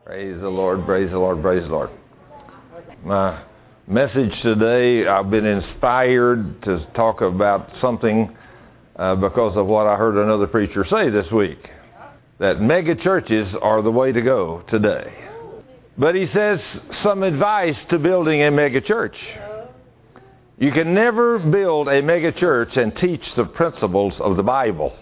Praise the Lord, praise the Lord, praise the Lord. My message today, I've been inspired to talk about something because of what I heard another preacher say this week, that mega churches are the way to go today. But he says some advice to building a mega church. You can never build a mega church and teach the principles of the Bible.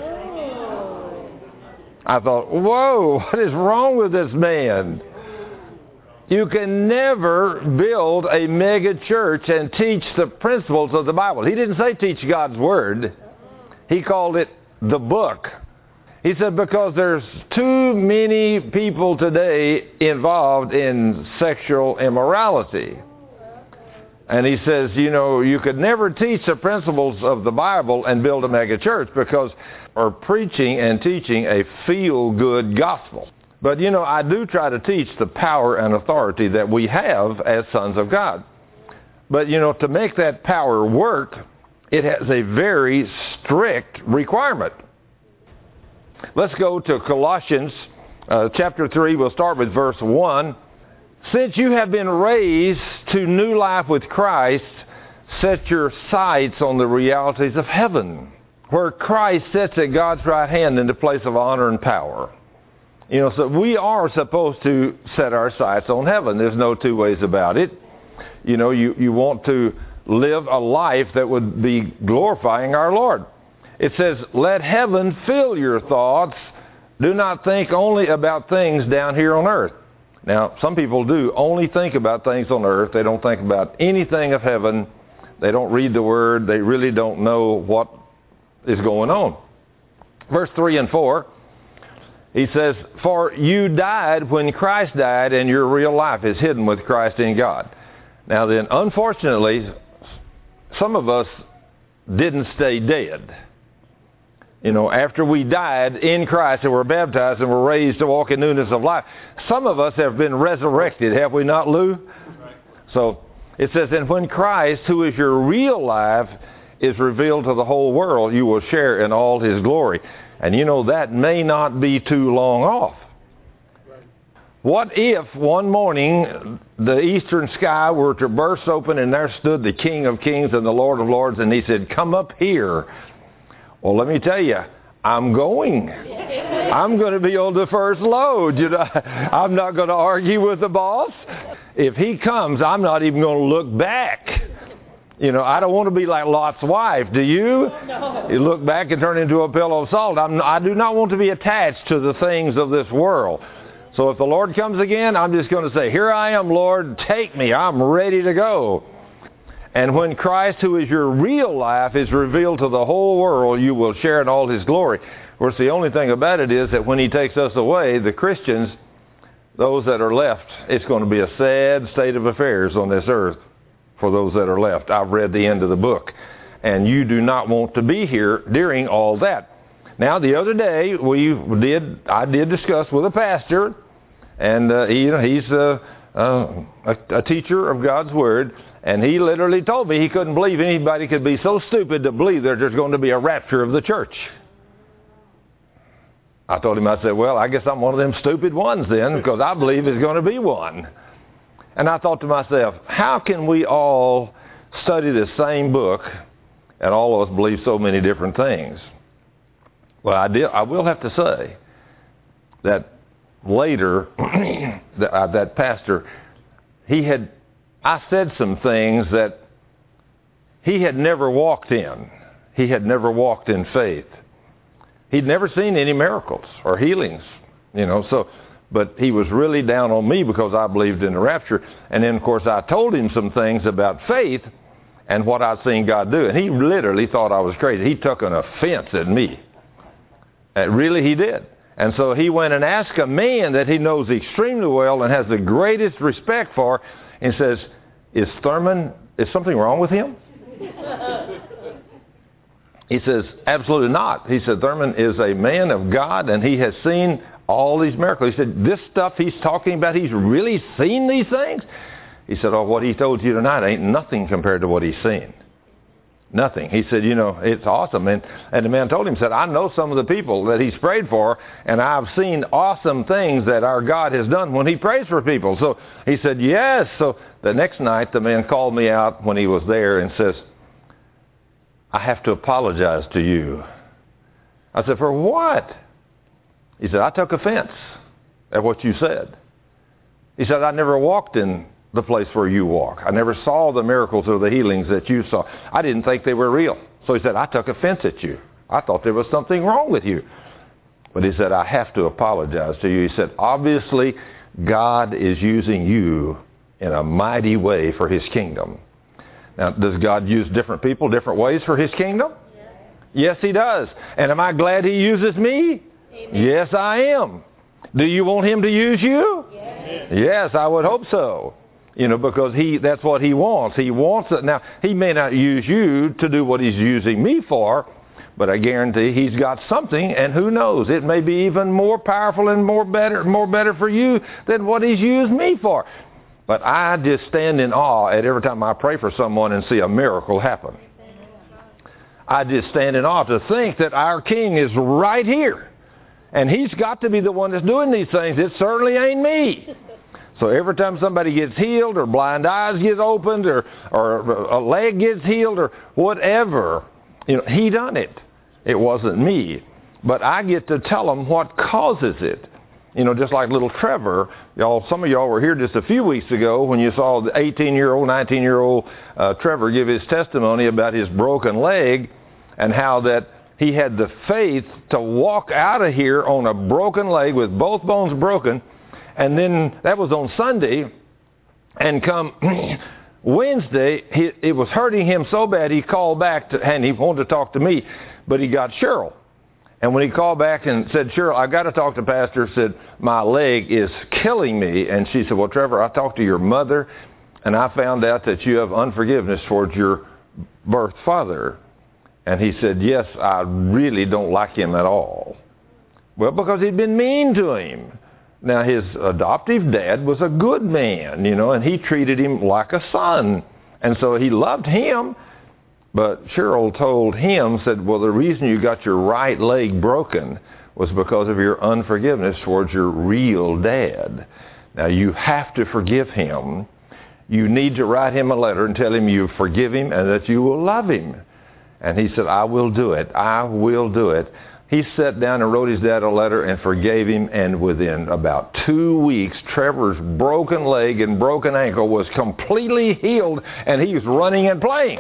I thought, whoa, what is wrong with this man? You can never build a mega church and teach the principles of the Bible. He didn't say teach God's Word. He called it the book. He said because there's too many people today involved in sexual immorality. And he says, you could never teach the principles of the Bible and build a mega church because we're preaching and teaching a feel-good gospel. But, I do try to teach the power and authority that we have as sons of God. But, to make that power work, it has a very strict requirement. Let's go to Colossians chapter 3. We'll start with verse 1. Since you have been raised to new life with Christ, set your sights on the realities of heaven, where Christ sits at God's right hand in the place of honor and power. So we are supposed to set our sights on heaven. There's no two ways about it. You want to live a life that would be glorifying our Lord. It says, let heaven fill your thoughts. Do not think only about things down here on earth. Now, some people do only think about things on earth. They don't think about anything of heaven. They don't read the Word. They really don't know what is going on. Verse 3 and 4, he says, for you died when Christ died, and your real life is hidden with Christ in God. Now then, unfortunately, some of us didn't stay dead. After we died in Christ and were baptized and were raised to walk in newness of life, some of us have been resurrected, have we not, Lou? Right. So it says, and when Christ, who is your real life, is revealed to the whole world, you will share in all His glory. And that may not be too long off. Right. What if one morning the eastern sky were to burst open and there stood the King of Kings and the Lord of Lords, and He said, come up here. Well, let me tell you, I'm going. I'm going to be on the first load. I'm not going to argue with the boss. If he comes, I'm not even going to look back. I don't want to be like Lot's wife. Do you? No. You look back and turn into a pillow of salt. I do not want to be attached to the things of this world. So if the Lord comes again, I'm just going to say, here I am, Lord, take me. I'm ready to go. And when Christ, who is your real life, is revealed to the whole world, you will share in all His glory. Of course, the only thing about it is that when He takes us away, the Christians, those that are left, it's going to be a sad state of affairs on this earth for those that are left. I've read the end of the book. And you do not want to be here during all that. Now, the other day, I did discuss with a pastor, and he's a teacher of God's Word. And he literally told me he couldn't believe anybody could be so stupid to believe that there's going to be a rapture of the church. I told him, I said, well, I guess I'm one of them stupid ones then, because I believe there's going to be one. And I thought to myself, how can we all study the same book and all of us believe so many different things? Well, I will have to say that later, that pastor, I said some things that he had never walked in. He had never walked in faith. He'd never seen any miracles or healings, but he was really down on me because I believed in the rapture. And then, of course, I told him some things about faith and what I'd seen God do. And he literally thought I was crazy. He took an offense at me. Really, he did. And so he went and asked a man that he knows extremely well and has the greatest respect for, and says, is something wrong with him? He says, absolutely not. He said, Thurman is a man of God, and he has seen all these miracles. He said, this stuff he's talking about, he's really seen these things? He said, what he told you tonight ain't nothing compared to what he's seen. Nothing. He said, it's awesome. And the man told him, said, I know some of the people that he's prayed for, and I've seen awesome things that our God has done when he prays for people. So he said, yes. So the next night, the man called me out when he was there and says, I have to apologize to you. I said, for what? He said, I took offense at what you said. He said, I never walked in the place where you walk. I never saw the miracles or the healings that you saw. I didn't think they were real. So he said, I took offense at you. I thought there was something wrong with you. But he said, I have to apologize to you. He said, obviously, God is using you in a mighty way for his kingdom. Now, does God use different people different ways for his kingdom? Yes, he does. And am I glad he uses me? Amen. Yes, I am. Do you want him to use you? Yes, yes, I would hope so. Because that's what he wants. He wants it. Now, he may not use you to do what he's using me for, but I guarantee he's got something, and who knows, it may be even more powerful and more better for you than what he's used me for. But I just stand in awe at every time I pray for someone and see a miracle happen. I just stand in awe to think that our King is right here. And he's got to be the one that's doing these things. It certainly ain't me. So every time somebody gets healed or blind eyes get opened or a leg gets healed or whatever, he done it. It wasn't me. But I get to tell them what causes it. Just like little Trevor, some of y'all were here just a few weeks ago when you saw the 18-year-old, 19-year-old Trevor give his testimony about his broken leg and how that he had the faith to walk out of here on a broken leg with both bones broken. And then that was on Sunday. And come Wednesday, it was hurting him so bad he called back and he wanted to talk to me, but he got Cheryl. And when he called back and said, Cheryl, I got to talk to Pastor, said, my leg is killing me. And she said, well, Trevor, I talked to your mother, and I found out that you have unforgiveness towards your birth father. And he said, yes, I really don't like him at all. Well, because he'd been mean to him. Now, his adoptive dad was a good man, and he treated him like a son. And so he loved him. But Cheryl told him, said, well, the reason you got your right leg broken was because of your unforgiveness towards your real dad. Now, you have to forgive him. You need to write him a letter and tell him you forgive him and that you will love him. And he said, I will do it. I will do it. He sat down and wrote his dad a letter and forgave him, and within about 2 weeks, Trevor's broken leg and broken ankle was completely healed, and he was running and playing.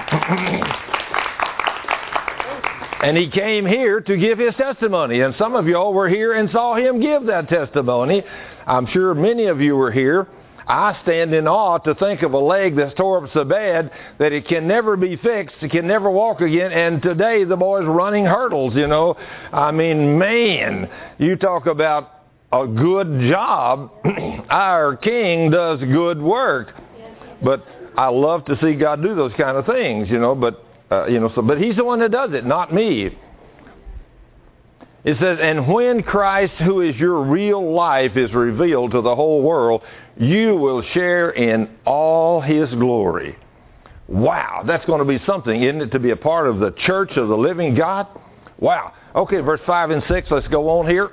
And he came here to give his testimony, and some of y'all were here and saw him give that testimony. I'm sure many of you were here. I stand in awe to think of a leg that's tore up so bad that it can never be fixed, it can never walk again, and today the boy's running hurdles, I mean, man, you talk about a good job. Our King does good work. But I love to see God do those kind of things, but he's the one that does it, not me. It says, and when Christ, who is your real life, is revealed to the whole world, you will share in all his glory. Wow, that's going to be something, isn't it, to be a part of the church of the living God? Wow. Okay, verse 5 and 6, let's go on here.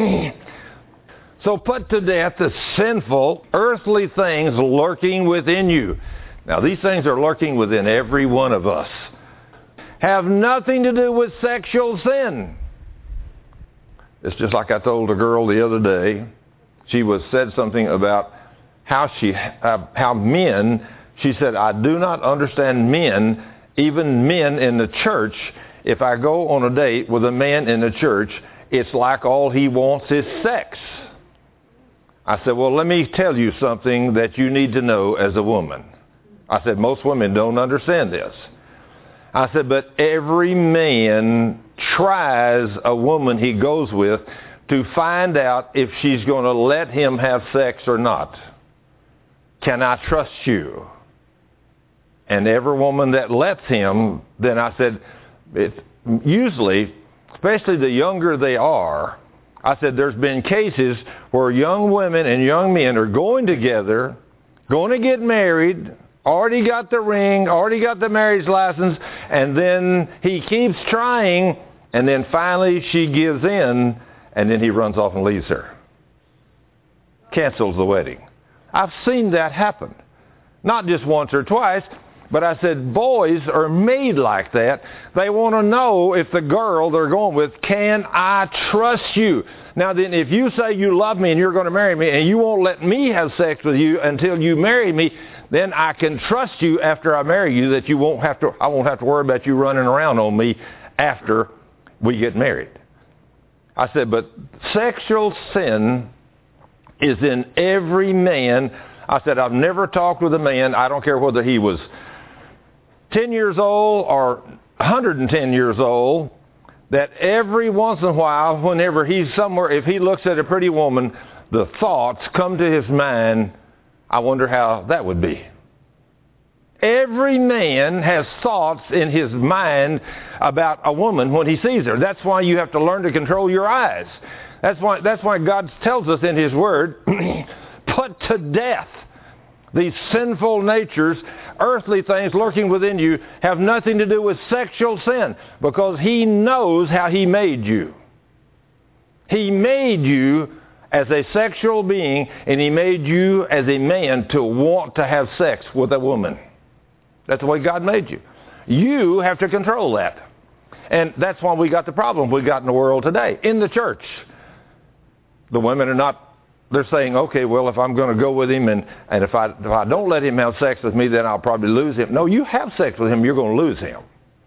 So put to death the sinful, earthly things lurking within you. Now, these things are lurking within every one of us. Have nothing to do with sexual sin. It's just like I told a girl the other day. She said something about how men, she said, I do not understand men, even men in the church. If I go on a date with a man in the church, it's like all he wants is sex. I said, well, let me tell you something that you need to know as a woman. I said, most women don't understand this. I said, but every man tries a woman he goes with to find out if she's going to let him have sex or not. Can I trust you? And every woman that lets him, then I said, usually, especially the younger they are, I said, there's been cases where young women and young men are going together, going to get married, already got the ring, already got the marriage license, and then he keeps trying, and then finally she gives in, and then he runs off and leaves her. Cancels the wedding. I've seen that happen. Not just once or twice, but I said boys are made like that. They want to know if the girl they're going with, can I trust you? Now then, if you say you love me and you're going to marry me and you won't let me have sex with you until you marry me, then I can trust you after I marry you that I won't have to worry about you running around on me after we get married. I said, but sexual sin is in every man. I said, I've never talked with a man, I don't care whether he was 10 years old or 110 years old, that every once in a while, whenever he's somewhere, if he looks at a pretty woman, the thoughts come to his mind, I wonder how that would be. Every man has thoughts in his mind about a woman when he sees her. That's why you have to learn to control your eyes. That's why God tells us in His Word, put to death these sinful natures, earthly things lurking within you have nothing to do with sexual sin, because He knows how He made you. He made you as a sexual being, and He made you as a man to want to have sex with a woman. That's the way God made you. You have to control that. And that's why we got the problem we got in the world today. In the church, the women are not, they're saying, okay, well, if I'm going to go with him and if I don't let him have sex with me, then I'll probably lose him. No, you have sex with him, you're going to lose him.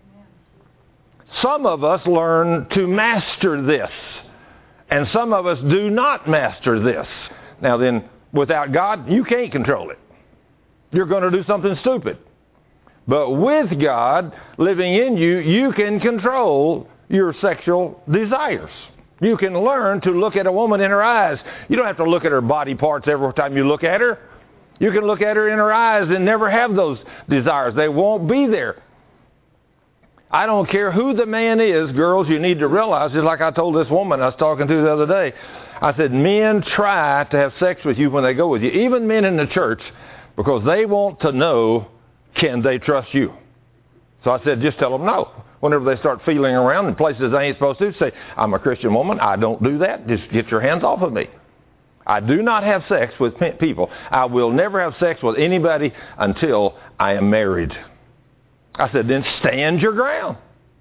Some of us learn to master this, and some of us do not master this. Now then, without God, you can't control it. You're going to do something stupid. But with God living in you, you can control your sexual desires. You can learn to look at a woman in her eyes. You don't have to look at her body parts every time you look at her. You can look at her in her eyes and never have those desires. They won't be there. I don't care who the man is, girls, you need to realize, just like I told this woman I was talking to the other day, I said, men try to have sex with you when they go with you, even men in the church, because they want to know, can they trust you? So I said, just tell them no. Whenever they start feeling around in places they ain't supposed to, say, I'm a Christian woman, I don't do that, just get your hands off of me. I do not have sex with people. I will never have sex with anybody until I am married. I said, then stand your ground.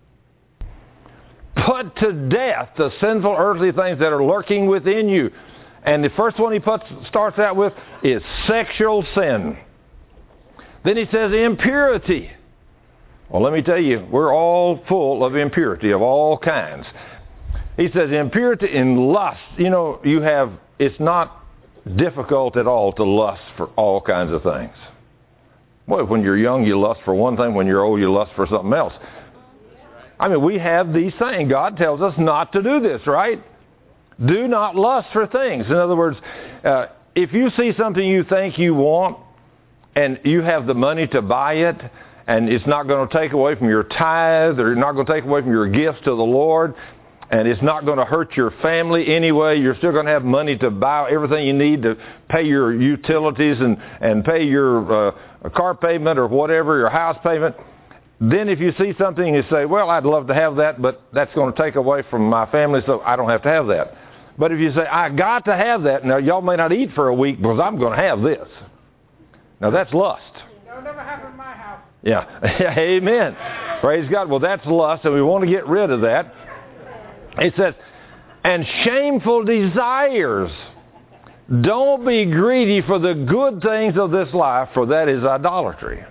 Put to death the sinful earthly things that are lurking within you. And the first one he starts out with is sexual sin. Then he says impurity. Well, let me tell you, we're all full of impurity of all kinds. He says impurity in lust. You know, it's not difficult at all to lust for all kinds of things. Well, when you're young, you lust for one thing. When you're old, you lust for something else. I mean, we have these things. God tells us not to do this, right? Do not lust for things. In other words, if you see something you think you want and you have the money to buy it, and it's not going to take away from your tithe, or not going to take away from your gifts to the Lord, and it's not going to hurt your family anyway, you're still going to have money to buy everything you need to pay your utilities and pay your car payment or whatever, your house payment. Then if you see something and you say, well, I'd love to have that, but that's going to take away from my family, so I don't have to have that. But if you say, I got to have that, now y'all may not eat for a week because I'm going to have this. Now that's lust. That'll never happen in my house. Yeah. Amen. Praise God. Well, that's lust, and we want to get rid of that. It says, and shameful desires. Don't be greedy for the good things of this life, for that is idolatry.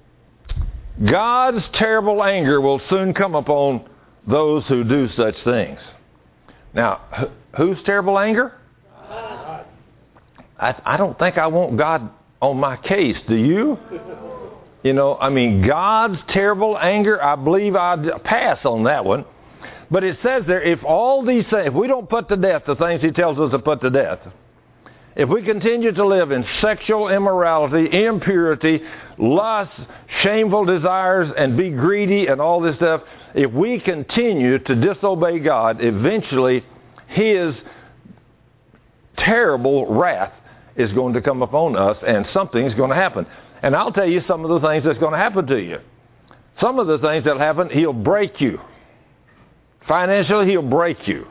God's terrible anger will soon come upon those who do such things. Now, whose terrible anger? I don't think I want God on my case. Do you? You know, I mean, God's terrible anger, I believe I'd pass on that one. But it says there, if all these things, if we don't put to death the things He tells us to put to death, if we continue to live in sexual immorality, impurity, lust, shameful desires, and be greedy and all this stuff, if we continue to disobey God, eventually His terrible wrath is going to come upon us and something's going to happen. And I'll tell you some of the things that's going to happen to you. Some of the things that'll happen, he'll break you. Financially, he'll break you.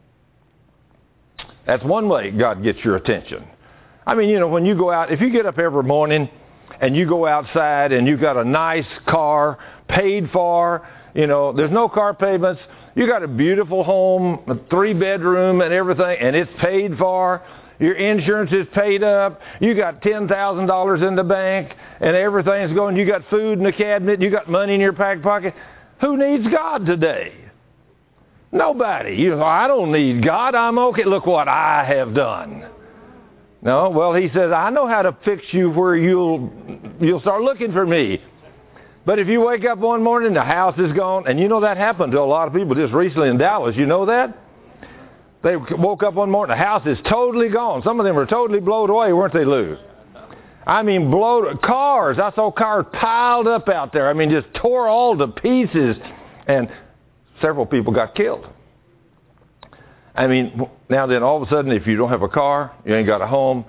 That's one way God gets your attention. I mean, when you go out, if you get up every morning and you go outside and you've got a nice car paid for, there's no car payments, you got a beautiful home, a 3-bedroom and everything, and it's paid for, your insurance is paid up, you got $10,000 in the bank, and everything's going, you got food in the cabinet, you got money in your back pocket. Who needs God today? Nobody. I don't need God, I'm okay, look what I have done. No, well, he says, I know how to fix you where you'll start looking for me. But if you wake up one morning, the house is gone, and that happened to a lot of people just recently in Dallas, you know that? They woke up one morning, the house is totally gone. Some of them were totally blown away, weren't they, Lou? I mean, cars. I saw cars piled up out there. I mean, just tore all to pieces, and several people got killed. I mean, now then, all of a sudden, if you don't have a car, you ain't got a home,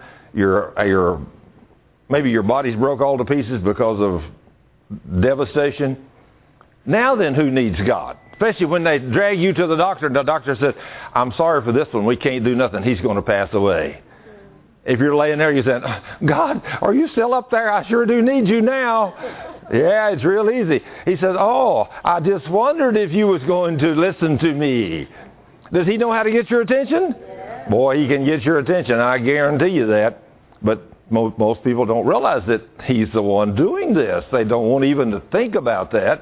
maybe your body's broke all to pieces because of devastation. Now then, who needs God? Especially when they drag you to the doctor, and the doctor says, I'm sorry for this one, we can't do nothing, he's going to pass away. If you're laying there, you say, God, are you still up there? I sure do need you now. Yeah, it's real easy. He says, I just wondered if you was going to listen to me. Does he know how to get your attention? Yeah. Boy, he can get your attention, I guarantee you that. But most people don't realize that he's the one doing this. They don't want even to think about that.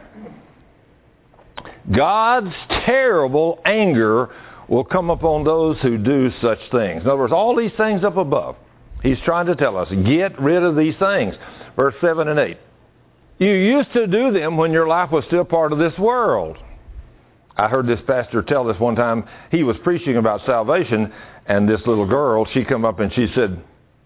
God's terrible anger will come upon those who do such things. In other words, all these things up above, he's trying to tell us, get rid of these things. Verse 7 and 8. You used to do them when your life was still part of this world. I heard this pastor tell this one time. He was preaching about salvation, and this little girl, she come up and she said,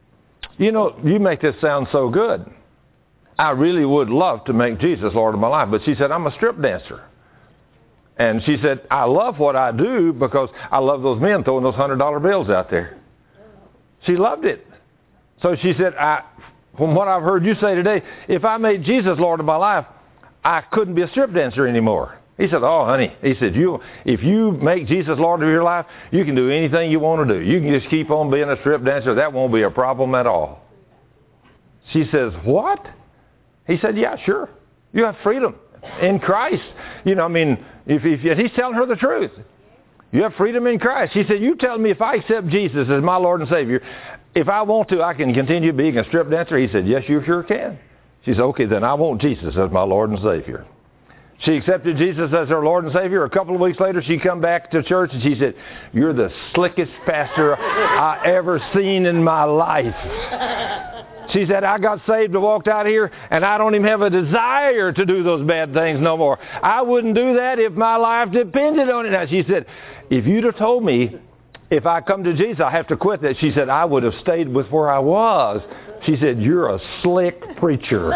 you make this sound so good. I really would love to make Jesus Lord of my life. But she said, I'm a strip dancer. And she said, I love what I do because I love those men throwing those $100 bills out there. She loved it. So she said, from what I've heard you say today, if I made Jesus Lord of my life, I couldn't be a strip dancer anymore. He said, honey, he said, if you make Jesus Lord of your life, you can do anything you want to do. You can just keep on being a strip dancer. That won't be a problem at all. She says, what? He said, yeah, sure. You have freedom in Christ. If he's telling her the truth. You have freedom in Christ. She said, you tell me if I accept Jesus as my Lord and Savior, if I want to, I can continue being a strip dancer? He said, yes, you sure can. She said, okay, then I want Jesus as my Lord and Savior. She accepted Jesus as her Lord and Savior. A couple of weeks later, she come back to church and she said, you're the slickest pastor I ever seen in my life. She said, I got saved and walked out here, and I don't even have a desire to do those bad things no more. I wouldn't do that if my life depended on it. Now, she said, if you'd have told me if I come to Jesus, I have to quit that. She said, I would have stayed with where I was. She said, you're a slick preacher.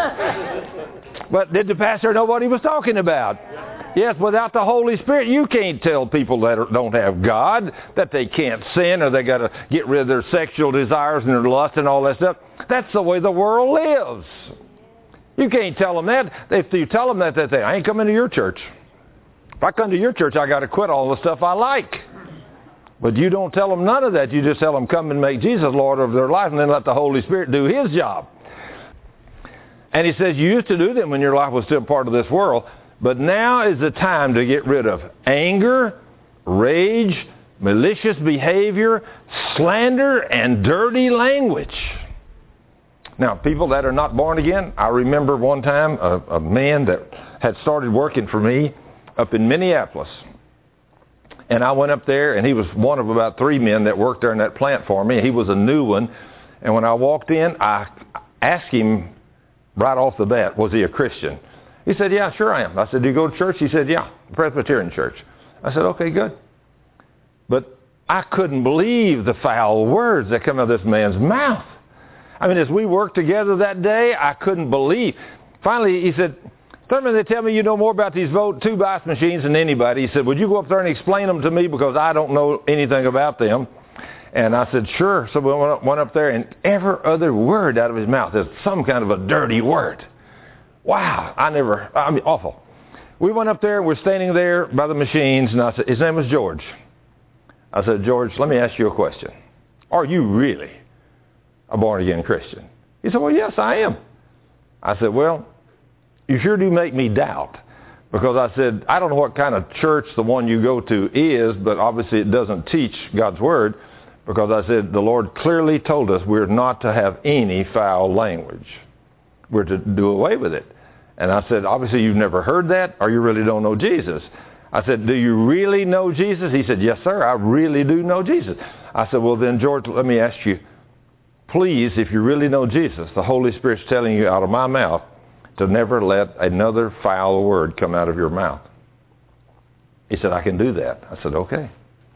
But did the pastor know what he was talking about? Yes, without the Holy Spirit, you can't tell people that don't have God that they can't sin or they got to get rid of their sexual desires and their lust and all that stuff. That's the way the world lives. You can't tell them that. If you tell them that, they say, I ain't coming to your church. If I come to your church, I got to quit all the stuff I like. But you don't tell them none of that. You just tell them come and make Jesus Lord of their life and then let the Holy Spirit do His job. And he says, you used to do them when your life was still part of this world, but now is the time to get rid of anger, rage, malicious behavior, slander, and dirty language. Now, people that are not born again, I remember one time a man that had started working for me up in Minneapolis. And I went up there, and he was one of about 3 men that worked there in that plant for me. He was a new one. And when I walked in, I asked him right off the bat, was he a Christian? He said, yeah, sure I am. I said, do you go to church? He said, yeah, Presbyterian church. I said, okay, good. But I couldn't believe the foul words that come out of this man's mouth. I mean, as we worked together that day, I couldn't believe. Finally, he said, Thurman, they tell me you know more about these two ice machines than anybody. He said, would you go up there and explain them to me because I don't know anything about them? And I said, sure. So we went up there, and every other word out of his mouth is some kind of a dirty word. Wow, awful. We went up there, and we're standing there by the machines, and I said, his name was George. I said, George, let me ask you a question. Are you really a born-again Christian? He said, well, yes, I am. I said, well, you sure do make me doubt. Because I said, I don't know what kind of church the one you go to is, but obviously it doesn't teach God's Word. Because I said, the Lord clearly told us we're not to have any foul language. We're to do away with it. And I said, obviously you've never heard that, or you really don't know Jesus. I said, do you really know Jesus? He said, yes, sir, I really do know Jesus. I said, well, then, George, let me ask you, please, if you really know Jesus, the Holy Spirit's telling you out of my mouth to never let another foul word come out of your mouth. He said, I can do that. I said, okay.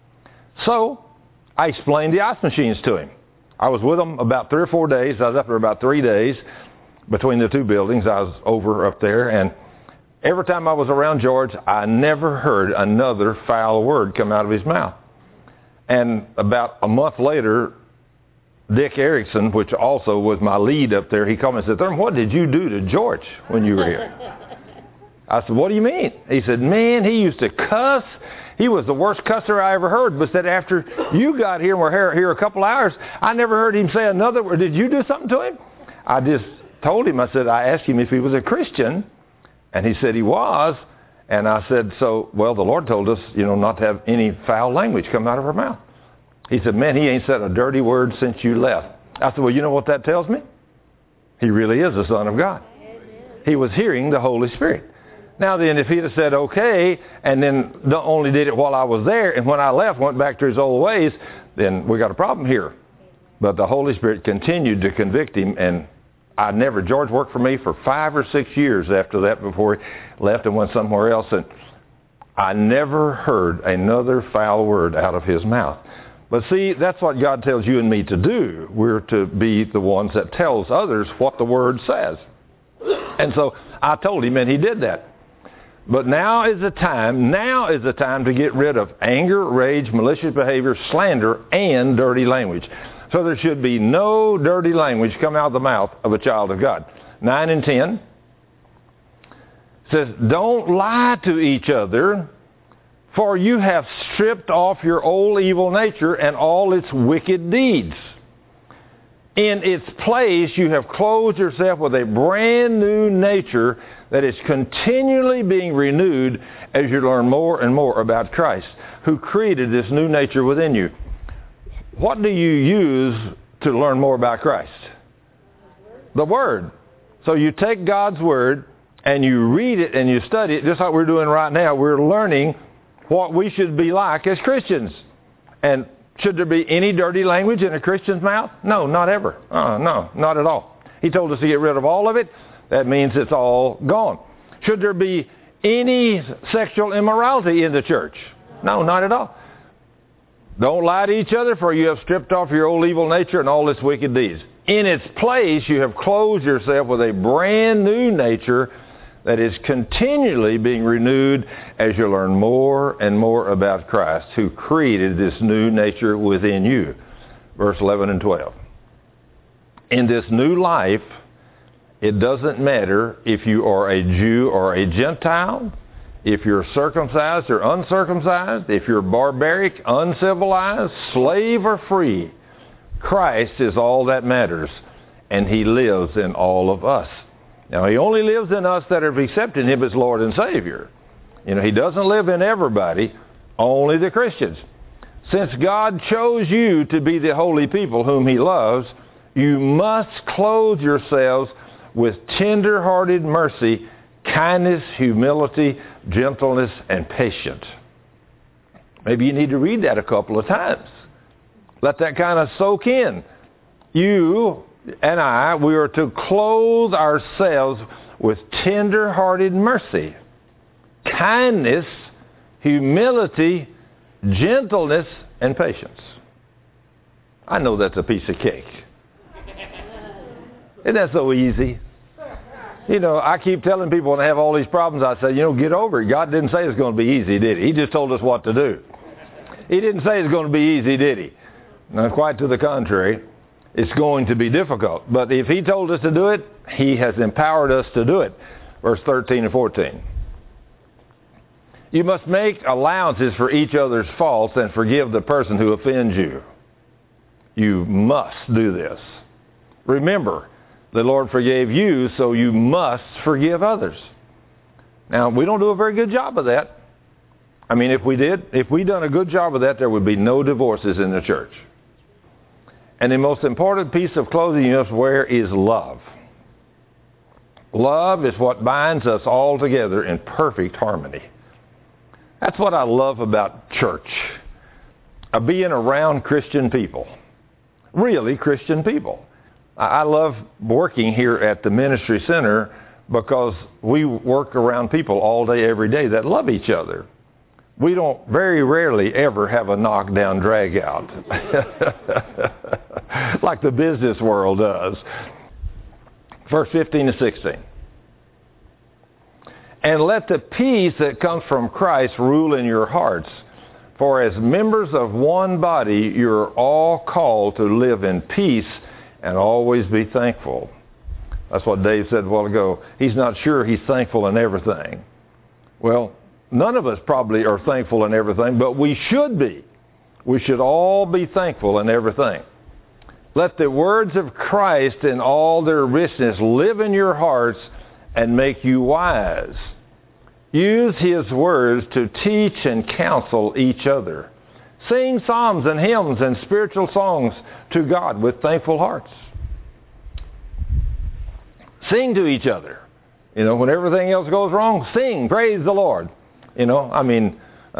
So I explained the ice machines to him. I was with them about 3 or 4 days. I was up there about 3 days between the two buildings. I was over up there, and every time I was around George, I never heard another foul word come out of his mouth. And about a month later, Dick Erickson, which also was my lead up there, he called me and said, Thurman, what did you do to George when you were here? I said, what do you mean? He said, man, he used to cuss. He was the worst cusser I ever heard. But said, after you got here and were here a couple hours, I never heard him say another word. Did you do something to him? I just told him, I said, I asked him if he was a Christian. And he said he was. And I said, well, the Lord told us, not to have any foul language come out of our mouth. He said, man, he ain't said a dirty word since you left. I said, well, you know what that tells me? He really is the Son of God. He was hearing the Holy Spirit. Now then, if he'd have said, okay, and then only did it while I was there, and when I left, went back to his old ways, then we got a problem here. But the Holy Spirit continued to convict him, and George worked for me for 5 or 6 years after that before he left and went somewhere else, and I never heard another foul word out of his mouth. But see, that's what God tells you and me to do. We're to be the ones that tells others what the Word says. And so I told him, and he did that. But now is the time to get rid of anger, rage, malicious behavior, slander, and dirty language. So there should be no dirty language come out of the mouth of a child of God. 9 and 10 says, don't lie to each other, for you have stripped off your old evil nature and all its wicked deeds. In its place, you have clothed yourself with a brand new nature that is continually being renewed as you learn more and more about Christ, who created this new nature within you. What do you use to learn more about Christ? The Word. So you take God's Word and you read it and you study it, just like we're doing right now. We're learning what we should be like as Christians. And should there be any dirty language in a Christian's mouth? No, not ever. No, not at all. He told us to get rid of all of it. That means it's all gone. Should there be any sexual immorality in the church? No, not at all. Don't lie to each other, for you have stripped off your old evil nature and all its wicked deeds. In its place, you have clothed yourself with a brand new nature that is continually being renewed as you learn more and more about Christ, who created this new nature within you. Verse 11 and 12. In this new life, it doesn't matter if you are a Jew or a Gentile, if you're circumcised or uncircumcised, if you're barbaric, uncivilized, slave or free. Christ is all that matters, and He lives in all of us. Now, He only lives in us that have accepted Him as Lord and Savior. He doesn't live in everybody, only the Christians. Since God chose you to be the holy people whom He loves, you must clothe yourselves with tender-hearted mercy, kindness, humility, gentleness, and patience. Maybe you need to read that a couple of times. Let that kind of soak in. You and I, we are to clothe ourselves with tender-hearted mercy, kindness, humility, gentleness, and patience. I know that's a piece of cake. Isn't that so easy? I keep telling people when I have all these problems, I say, get over it. God didn't say it's going to be easy, did He? He just told us what to do. He didn't say it's going to be easy, did He? Not quite to the contrary. It's going to be difficult. But if he told us to do it, he has empowered us to do it. Verse 13 and 14. You must make allowances for each other's faults and forgive the person who offends you. You must do this. Remember, the Lord forgave you, so you must forgive others. Now, we don't do a very good job of that. I mean, if we'd done a good job of that, there would be no divorces in the church. And the most important piece of clothing you must wear is love. Love is what binds us all together in perfect harmony. That's what I love about church. Being around Christian people. Really Christian people. I love working here at the Ministry Center because we work around people all day, every day that love each other. We don't very rarely ever have a knockdown drag out like the business world does. Verse 15 to 16. And let the peace that comes from Christ rule in your hearts. For as members of one body, you're all called to live in peace and always be thankful. That's what Dave said a while ago. He's not sure he's thankful in everything. Well, none of us probably are thankful in everything, but we should be. We should all be thankful in everything. Let the words of Christ in all their richness live in your hearts and make you wise. Use his words to teach and counsel each other. Sing psalms and hymns and spiritual songs to God with thankful hearts. Sing to each other. You know, when everything else goes wrong, sing, praise the Lord. You know, I mean,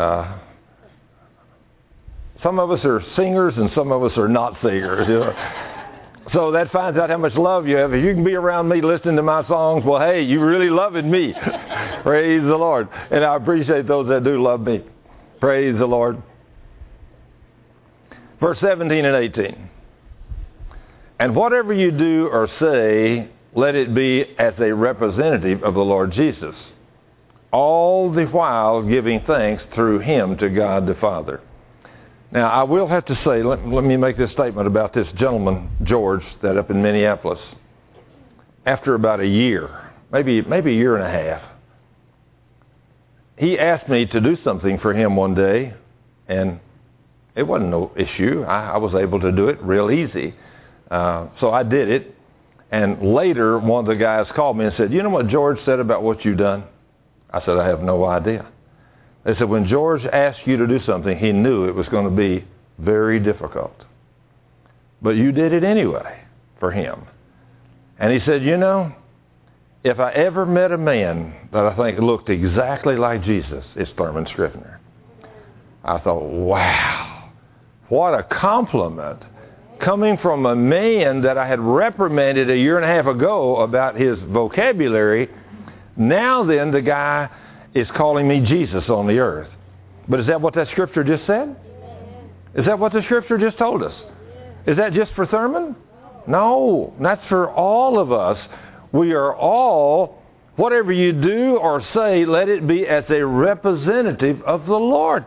some of us are singers and some of us are not singers. You know? So that finds out how much love you have. If you can be around me listening to my songs, well, hey, you really loving me. Praise the Lord. And I appreciate those that do love me. Praise the Lord. Verse 17 and 18. And whatever you do or say, let it be as a representative of the Lord Jesus, all the while giving thanks through him to God the Father. Now, I will have to say, let me make this statement about this gentleman, George, that up in Minneapolis. After about a year, maybe a year and a half, he asked me to do something for him one day, and it wasn't no issue. I was able to do it real easy. So I did it, and later one of the guys called me and said, you know what George said about what you've done? I said, I have no idea. They said, when George asked you to do something, he knew it was going to be very difficult. But you did it anyway for him. And he said, you know, if I ever met a man that I think looked exactly like Jesus, it's Thurman Scrivener. I thought, wow, what a compliment coming from a man that I had reprimanded a year and a half ago about his vocabulary. Now then, the guy is calling me Jesus on the earth. But is that what that scripture just said? Is that what the scripture just told us? Is that just for Thurman? No, that's for all of us. We are all, whatever you do or say, let it be as a representative of the Lord.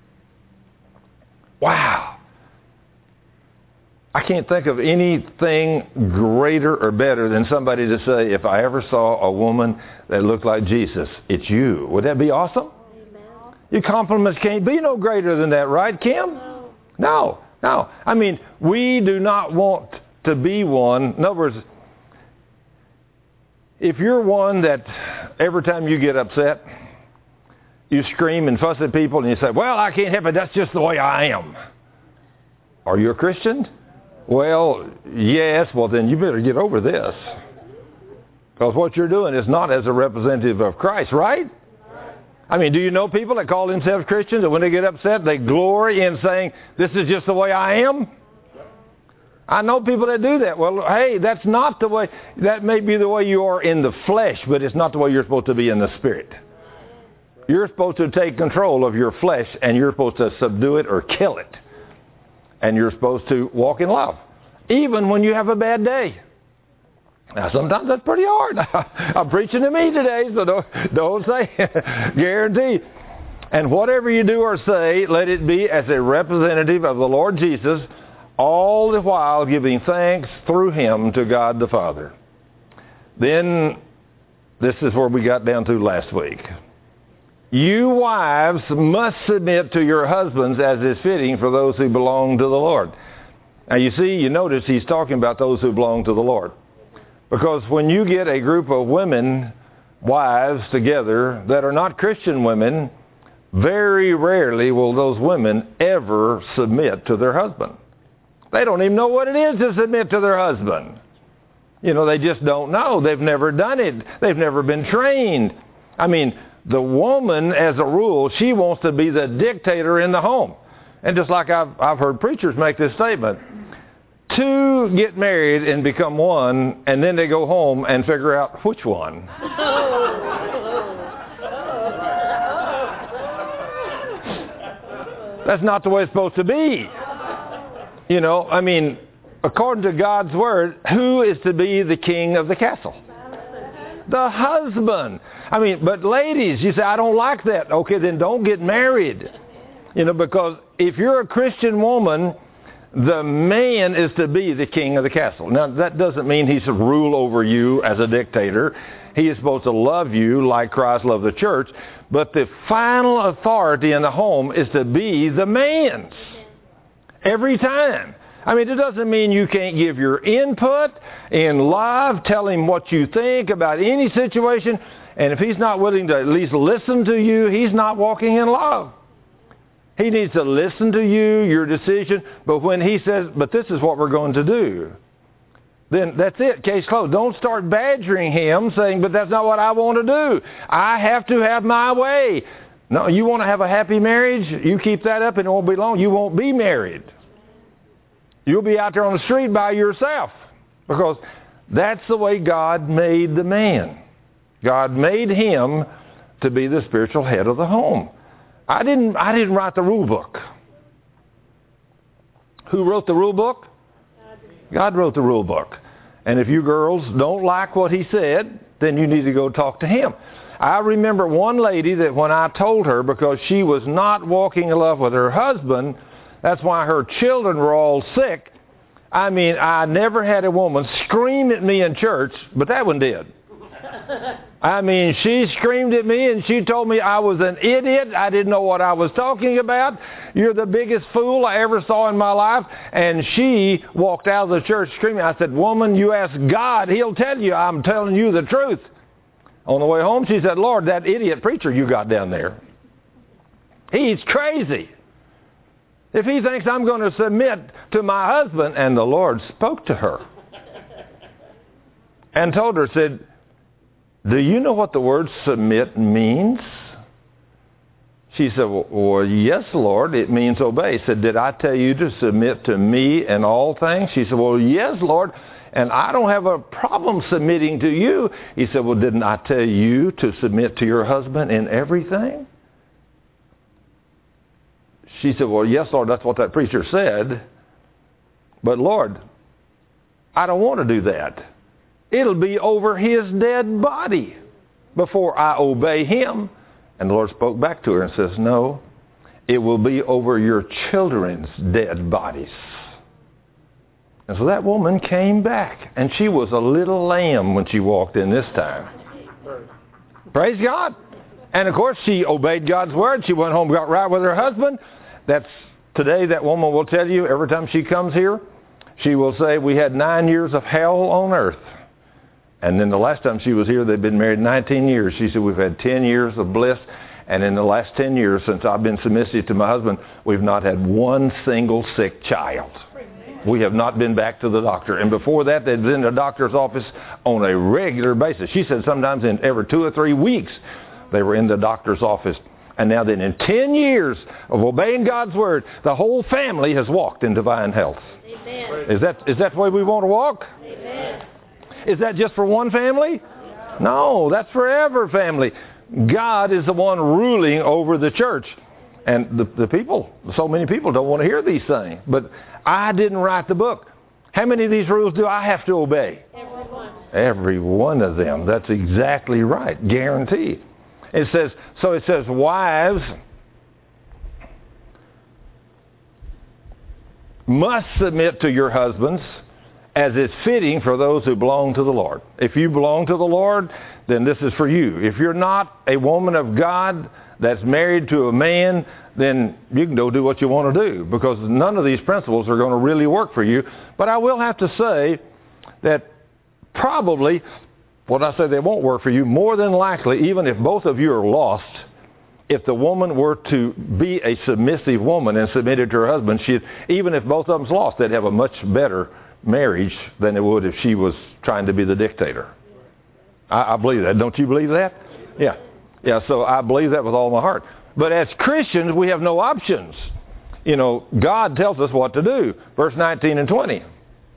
Wow. I can't think of anything greater or better than somebody to say, if I ever saw a woman that looked like Jesus, it's you. Would that be awesome? Amen. Your compliments can't be no greater than that, right, Kim? No. I mean, we do not want to be one. In other words, if you're one that every time you get upset, you scream and fuss at people and you say, well, I can't help it, that's just the way I am. Are you a Christian? Well, yes. Well, then you better get over this. Because what you're doing is not as a representative of Christ, right? I mean, do you know people that call themselves Christians and when they get upset, they glory in saying, this is just the way I am? I know people that do that. Well, hey, that's not the way, that may be the way you are in the flesh, but it's not the way you're supposed to be in the spirit. You're supposed to take control of your flesh and you're supposed to subdue it or kill it. And you're supposed to walk in love, even when you have a bad day. Now, sometimes that's pretty hard. I'm preaching to me today, so don't say, guarantee. And whatever you do or say, let it be as a representative of the Lord Jesus, all the while giving thanks through him to God the Father. Then, this is where we got down to last week. You wives must submit to your husbands as is fitting for those who belong to the Lord. Now you notice he's talking about those who belong to the Lord. Because when you get a group of women, wives together that are not Christian women, very rarely will those women ever submit to their husband. They don't even know what it is to submit to their husband. They just don't know. They've never done it. They've never been trained. I mean, the woman, as a rule, she wants to be the dictator in the home. And just like I've heard preachers make this statement, two get married and become one, and then they go home and figure out which one. That's not the way it's supposed to be. According to God's word, who is to be the king of the castle? The husband. But ladies, you say, I don't like that. Okay, then don't get married. Because if you're a Christian woman, the man is to be the king of the castle. Now, that doesn't mean he's to rule over you as a dictator. He is supposed to love you like Christ loved the church. But the final authority in the home is to be the man's. Every time. It doesn't mean you can't give your input in love, tell him what you think about any situation. And if he's not willing to at least listen to you, he's not walking in love. He needs to listen to you, your decision. But when he says, but this is what we're going to do, then that's it. Case closed. Don't start badgering him saying, but that's not what I want to do. I have to have my way. No, you want to have a happy marriage? You keep that up and it won't be long. You won't be married. You'll be out there on the street by yourself. Because that's the way God made the man. God made him to be the spiritual head of the home. I didn't write the rule book. Who wrote the rule book? God wrote the rule book. And if you girls don't like what he said, then you need to go talk to him. I remember one lady that when I told her, because she was not walking in love with her husband, that's why her children were all sick. I never had a woman scream at me in church, but that one did. She screamed at me and she told me I was an idiot. I didn't know what I was talking about. You're the biggest fool I ever saw in my life. And she walked out of the church screaming. I said, woman, you ask God, he'll tell you I'm telling you the truth. On the way home, she said, Lord, that idiot preacher you got down there, he's crazy. If he thinks I'm going to submit to my husband, and the Lord spoke to her and told her, said, do you know what the word submit means? She said, well, yes, Lord, it means obey. He said, did I tell you to submit to me in all things? She said, well, yes, Lord, and I don't have a problem submitting to you. He said, well, didn't I tell you to submit to your husband in everything? She said, well, yes, Lord, that's what that preacher said. But, Lord, I don't want to do that. It'll be over his dead body before I obey him. And the Lord spoke back to her and says, no, it will be over your children's dead bodies. And so that woman came back, and she was a little lamb when she walked in this time. Praise God. And of course, she obeyed God's word. She went home, got right with her husband. Today that woman will tell you, every time she comes here, she will say, we had 9 years of hell on earth. And then the last time she was here, they'd been married 19 years. She said, we've had 10 years of bliss. And in the last 10 years, since I've been submissive to my husband, we've not had one single sick child. We have not been back to the doctor. And before that, they'd been in the doctor's office on a regular basis. She said sometimes in every 2 or 3 weeks, they were in the doctor's office. And now then, in 10 years of obeying God's word, the whole family has walked in divine health. Amen. Is that the way we want to walk? Amen. Is that just for one family? No, that's for every family. God is the one ruling over the church. And the people, so many people don't want to hear these things. But I didn't write the book. How many of these rules do I have to obey? Every one of them. That's exactly right. Guaranteed. It says, wives, must submit to your husbands as is fitting for those who belong to the Lord. If you belong to the Lord, then this is for you. If you're not a woman of God that's married to a man, then you can go do what you want to do, because none of these principles are going to really work for you. But I will have to say that probably, when I say they won't work for you, more than likely, even if both of you are lost, if the woman were to be a submissive woman and submitted to her husband, even if both of them's lost, they'd have a much better marriage than they would if she was trying to be the dictator. I believe that. Don't you believe that? Yeah. Yeah, so I believe that with all my heart. But as Christians, we have no options. You know, God tells us what to do. Verse 19 and 20.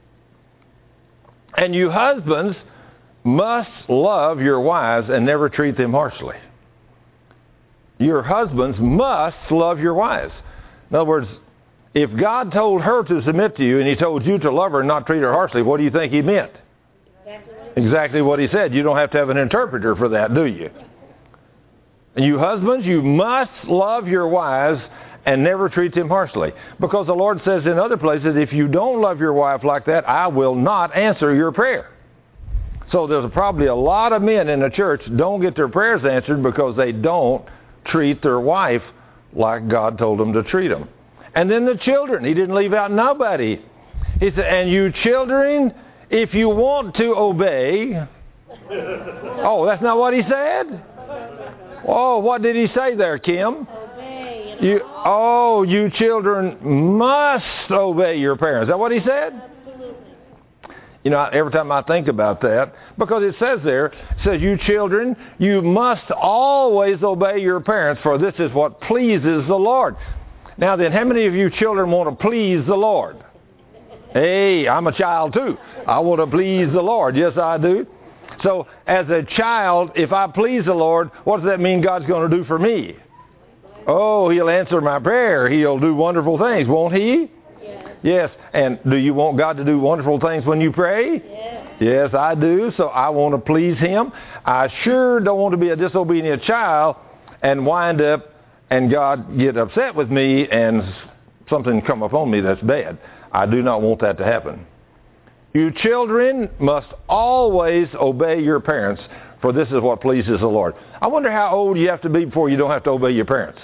And you husbands must love your wives and never treat them harshly. Your husbands must love your wives. In other words, if God told her to submit to you and he told you to love her and not treat her harshly, what do you think he meant? Exactly what he said. You don't have to have an interpreter for that, do you? And you husbands, you must love your wives and never treat them harshly. Because the Lord says in other places, if you don't love your wife like that, I will not answer your prayer. So there's probably a lot of men in the church don't get their prayers answered because they don't treat their wife like God told them to treat them. And then the children, he didn't leave out nobody. He said, and you children, if you want to obey. Oh, that's not what he said? Oh, what did he say there, Kim? Obey. You children must obey your parents. Is that what he said? Absolutely. You know, every time I think about that, because it says there, it says, you children, you must always obey your parents, for this is what pleases the Lord. Now then, how many of you children want to please the Lord? Hey, I'm a child too. I want to please the Lord. Yes, I do. So as a child, if I please the Lord, what does that mean God's going to do for me? Oh, he'll answer my prayer. He'll do wonderful things, won't he? Yes. Yes. And do you want God to do wonderful things when you pray? Yes. Yes, I do. So I want to please him. I sure don't want to be a disobedient child and wind up and God get upset with me and something come upon me that's bad. I do not want that to happen. You children must always obey your parents, for this is what pleases the Lord. I wonder how old you have to be before you don't have to obey your parents.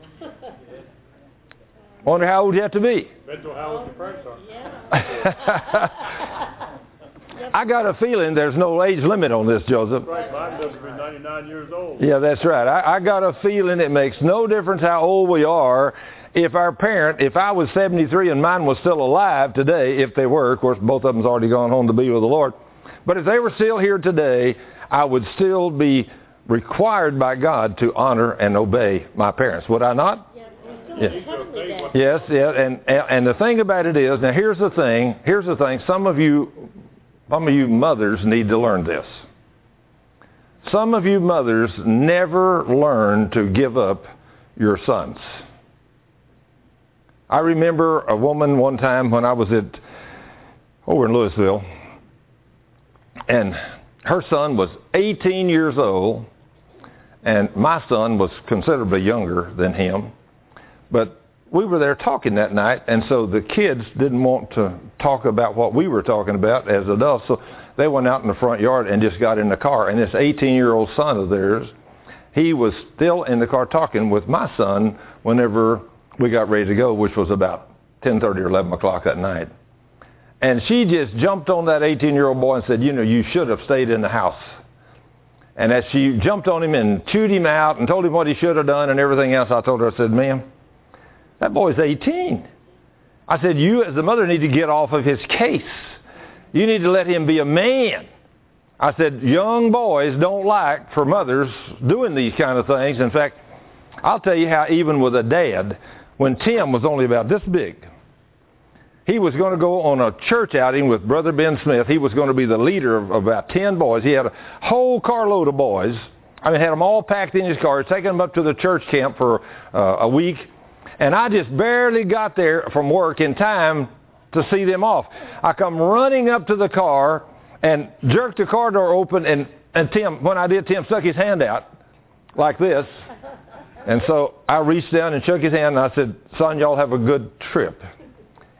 I wonder how old you have to be. Depends on how old your parents are. I got a feeling there's no age limit on this, Joseph. Right, mine doesn't be 99 years old. Yeah, that's right. I got a feeling it makes no difference how old we are. If I was 73 and mine was still alive today, if they were, of course, both of them's already gone home to be with the Lord. But if they were still here today, I would still be required by God to honor and obey my parents. Would I not? Yes. Yes, yeah. And the thing about it is, now here's the thing. Some of you mothers need to learn this. Some of you mothers never learn to give up your sons. I remember a woman one time when I was over in Louisville, and her son was 18 years old, and my son was considerably younger than him. But we were there talking that night, and so the kids didn't want to talk about what we were talking about as adults, so they went out in the front yard and just got in the car. And this 18-year-old son of theirs, he was still in the car talking with my son whenever we got ready to go, which was about 10:30 or 11 o'clock that night. And she just jumped on that 18-year-old boy and said, you should have stayed in the house. And as she jumped on him and chewed him out and told him what he should have done and everything else, I told her, I said, ma'am, that boy's 18. I said, you as the mother need to get off of his case. You need to let him be a man. I said, young boys don't like for mothers doing these kind of things. In fact, I'll tell you how even with a dad, when Tim was only about this big, he was going to go on a church outing with Brother Ben Smith. He was going to be the leader of about 10 boys. He had a whole carload of boys. I mean, had them all packed in his car, taking them up to the church camp for a week. And I just barely got there from work in time to see them off. I come running up to the car and jerked the car door open, and Tim, when I did, Tim stuck his hand out like this. And so I reached down and shook his hand, and I said, son, y'all have a good trip.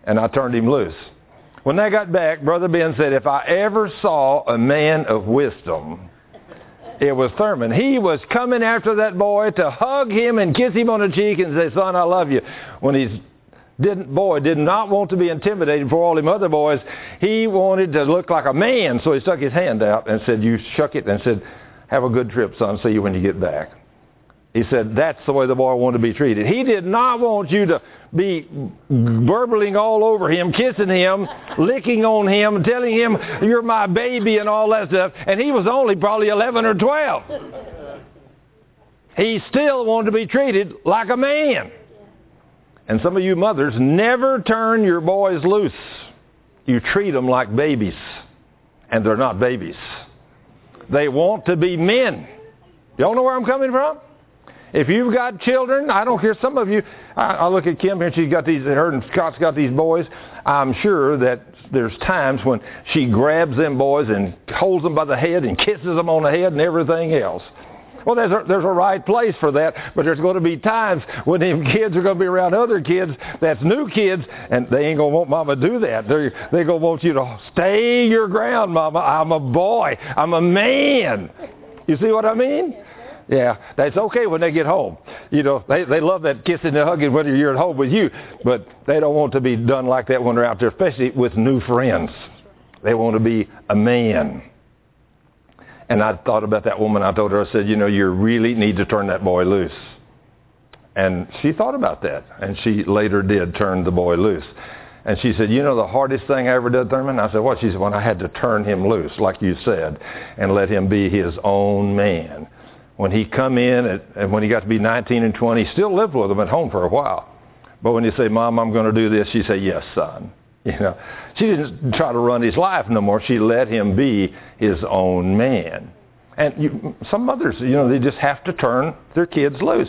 and I turned him loose. When they got back, Brother Ben said, if I ever saw a man of wisdom, it was Thurman. He was coming after that boy to hug him and kiss him on the cheek and say, son, I love you. When his boy did not want to be intimidated for all them other boys, he wanted to look like a man, so he stuck his hand out and said, you shook it and said, have a good trip, son, see you when you get back. He said, that's the way the boy wanted to be treated. He did not want you to be burbling all over him, kissing him, licking on him, telling him, you're my baby and all that stuff. And he was only probably 11 or 12. He still wanted to be treated like a man. And some of you mothers never turn your boys loose. You treat them like babies. And they're not babies. They want to be men. Y'all know where I'm coming from? If you've got children, I don't care, some of you, I look at Kim here, she's got these, her and Scott's got these boys. I'm sure that there's times when she grabs them boys and holds them by the head and kisses them on the head and everything else. Well, there's a right place for that, but there's going to be times when them kids are going to be around other kids that's new kids, and they ain't going to want Mama to do that. They're going to want you to stay your ground, Mama. I'm a boy. I'm a man. You see what I mean? Yeah, that's okay when they get home. You know, they love that kissing and hugging when you're at home with you, but they don't want to be done like that when they're out there, especially with new friends. They want to be a man. And I thought about that woman. I told her, I said, you know, you really need to turn that boy loose. And she thought about that, and she later did turn the boy loose. And she said, you know the hardest thing I ever did, Thurman? I said, what? She said, when I had to turn him loose, like you said, and let him be his own man. When he come in, and when he got to be 19 and 20, he still lived with them at home for a while. But when he said, Mom, I'm going to do this, she said, yes, son. You know, she didn't try to run his life no more. She let him be his own man. And some mothers, you know, they just have to turn their kids loose.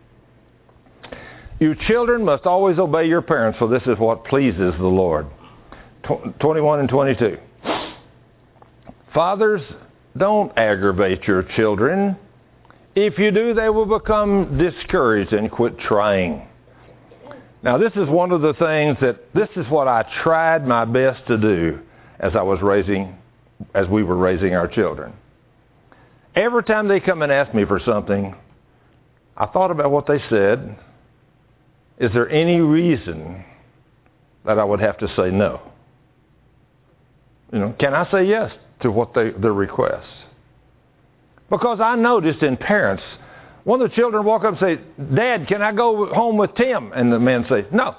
You children must always obey your parents, for this is what pleases the Lord. 21 and 22. Fathers, don't aggravate your children. If you do, they will become discouraged and quit trying. Now, this is one of the things this is what I tried my best to do as we were raising our children. Every time they come and ask me for something, I thought about what they said. Is there any reason that I would have to say no? You know, can I say yes to what their requests? Because I noticed in parents, one of the children walk up and say, Dad, can I go home with Tim? And the man say, no.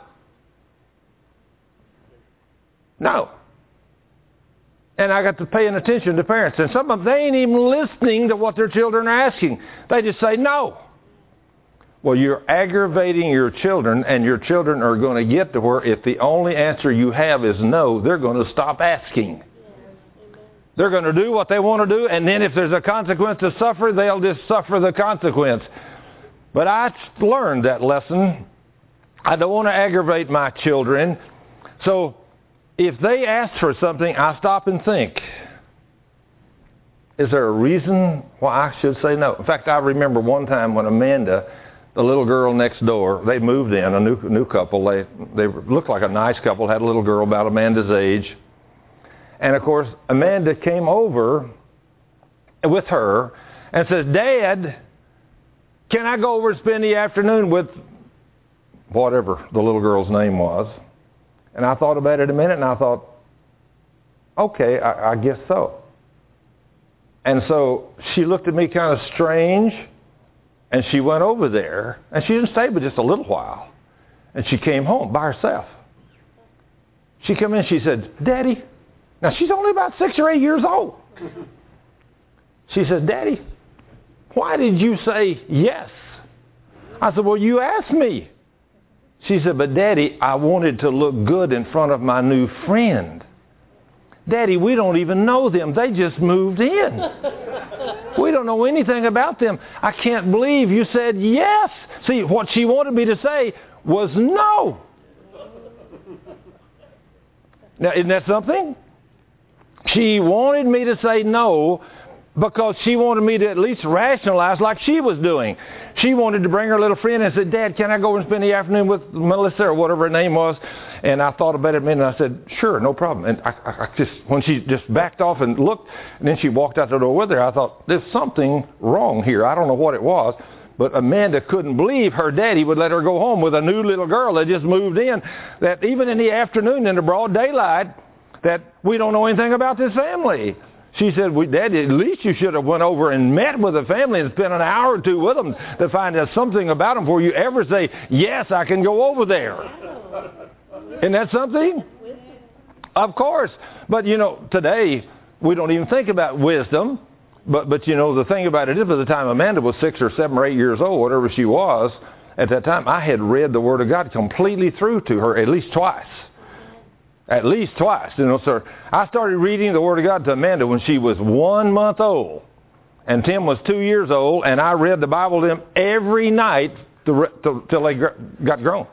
No. And I got to paying attention to parents. And some of them, they ain't even listening to what their children are asking. They just say no. Well, you're aggravating your children, and your children are going to get to where if the only answer you have is no, they're going to stop asking. They're going to do what they want to do, and then if there's a consequence to suffer, they'll just suffer the consequence. But I learned that lesson. I don't want to aggravate my children. So if they ask for something, I stop and think, is there a reason why I should say no? In fact, I remember one time when Amanda, the little girl next door, they moved in, a new couple. They looked like a nice couple, had a little girl about Amanda's age. And, of course, Amanda came over with her and says, Dad, can I go over and spend the afternoon with whatever the little girl's name was? And I thought about it a minute, and I thought, okay, I guess so. And so she looked at me kind of strange, and she went over there, and she didn't stay but just a little while. And she came home by herself. She came in, she said, Daddy, now she's only about 6 or 8 years old. She said, Daddy, why did you say yes? I said, well, you asked me. She said, but Daddy, I wanted to look good in front of my new friend. Daddy, we don't even know them. They just moved in. We don't know anything about them. I can't believe you said yes. See, what she wanted me to say was no. Now, isn't that something? She wanted me to say no, because she wanted me to at least rationalize like she was doing. She wanted to bring her little friend and said, Dad, can I go and spend the afternoon with Melissa or whatever her name was? And I thought about it a minute and I said, sure, no problem. And I just, when she just backed off and looked, and then she walked out the door with her, I thought, there's something wrong here. I don't know what it was. But Amanda couldn't believe her daddy would let her go home with a new little girl that just moved in, that even in the afternoon in the broad daylight, that we don't know anything about this family. She said, Daddy, at least you should have went over and met with the family and spent an hour or two with them to find out something about them before you ever say, yes, I can go over there. Isn't that something? Of course. But, today we don't even think about wisdom. But the thing about it is, by the time Amanda was 6 or 7 or 8 years old, whatever she was, at that time, I had read the Word of God completely through to her at least twice. At least twice, sir. I started reading the Word of God to Amanda when she was 1 month old. And Tim was 2 years old, and I read the Bible to them every night till they got grown.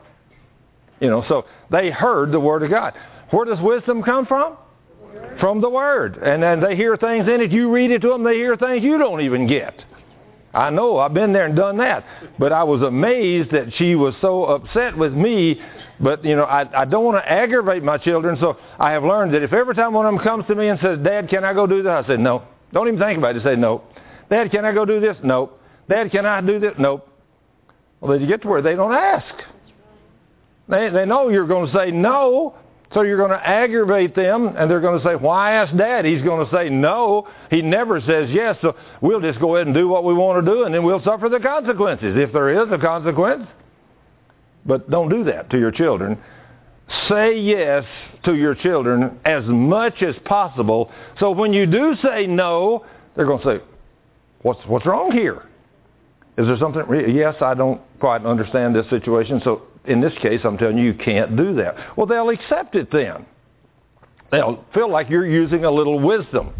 So they heard the Word of God. Where does wisdom come from? From the Word. And then they hear things in it. You read it to them, they hear things you don't even get. I know, I've been there and done that. But I was amazed that she was so upset with me. But, I don't want to aggravate my children, so I have learned that if every time one of them comes to me and says, Dad, can I go do that? I said, no. Don't even think about it. Say, no. Dad, can I go do this? No. Dad, can I do this? No. Well, then you get to where they don't ask. They know you're going to say no, so you're going to aggravate them, and they're going to say, why ask Dad? He's going to say no. He never says yes, so we'll just go ahead and do what we want to do, and then we'll suffer the consequences, if there is a consequence. But don't do that to your children. Say yes to your children as much as possible. So when you do say no, they're going to say, what's wrong here? Is there something? Yes, I don't quite understand this situation. So in this case, I'm telling you, you can't do that. Well, they'll accept it then. They'll feel like you're using a little wisdom.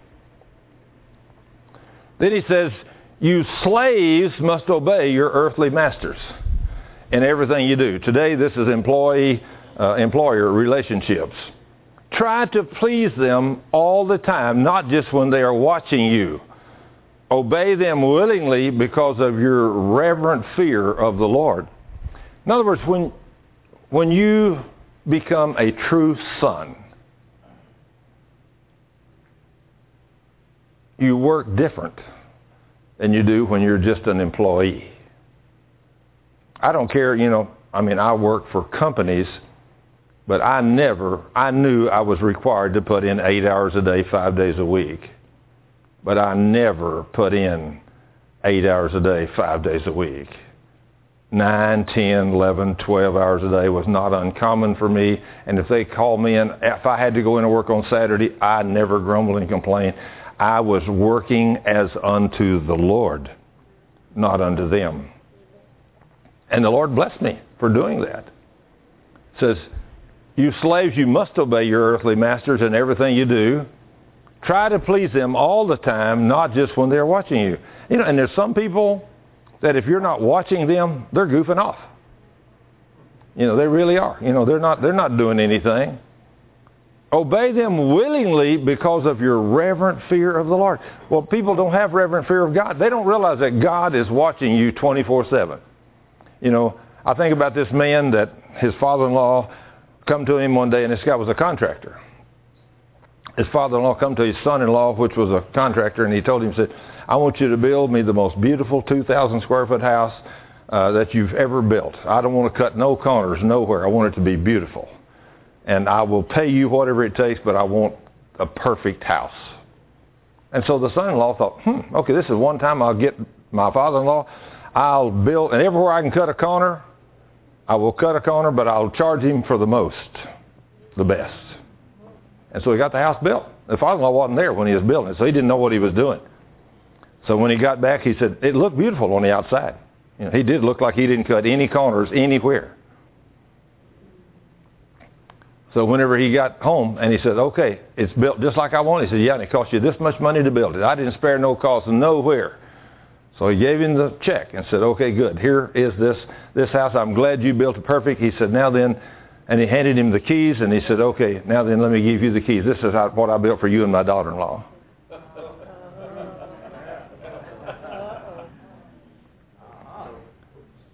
Then he says, you slaves must obey your earthly masters in everything you do. Today, this is employee-employer relationships. Try to please them all the time, not just when they are watching you. Obey them willingly because of your reverent fear of the Lord. In other words, when you become a true son, you work different than you do when you're just an employee. I don't care, I work for companies, but I knew I was required to put in 8 hours a day, 5 days a week. But I never put in 8 hours a day, 5 days a week. 9, 10, 11, 12 hours a day was not uncommon for me. And if they called me in, if I had to go in and work on Saturday, I never grumbled and complained. I was working as unto the Lord, not unto them. And the Lord blessed me for doing that. It says, you slaves, you must obey your earthly masters in everything you do. Try to please them all the time, not just when they're watching you. And there's some people that if you're not watching them, they're goofing off. They really are. They're not doing anything. Obey them willingly because of your reverent fear of the Lord. Well, people don't have reverent fear of God. They don't realize that God is watching you 24/7. I think about this man that his father-in-law come to him one day, and this guy was a contractor. His father-in-law come to his son-in-law, which was a contractor, and he told him, said, I want you to build me the most beautiful 2,000 square foot house that you've ever built. I don't want to cut no corners nowhere. I want it to be beautiful. And I will pay you whatever it takes, but I want a perfect house. And so the son-in-law thought, okay, this is one time I'll get my father-in-law. I'll build, and everywhere I can cut a corner, I will cut a corner, but I'll charge him for the best. And so he got the house built. The father-in-law wasn't there when he was building it, so he didn't know what he was doing. So when he got back, he said, it looked beautiful on the outside. He did look like he didn't cut any corners anywhere. So whenever he got home, and he said, okay, it's built just like I wanted. He said, yeah, and it cost you this much money to build it. I didn't spare no cost nowhere. So he gave him the check and said, okay, good. Here is this house. I'm glad you built it perfect. He said, now then, and he handed him the keys, and he said, okay, now then let me give you the keys. This is what I built for you and my daughter-in-law.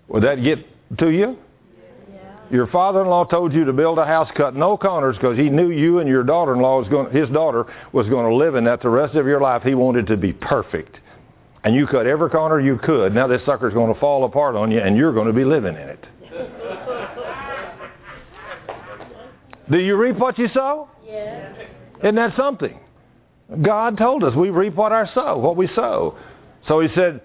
Would that get to you? Your father-in-law told you to build a house, cut no corners, because he knew you and your daughter-in-law his daughter was going to live in that the rest of your life. He wanted to be perfect. And you cut every corner you could. Now this sucker's going to fall apart on you, and you're going to be living in it. Do you reap what you sow? Yes. Isn't that something? God told us we reap what we sow. So he said,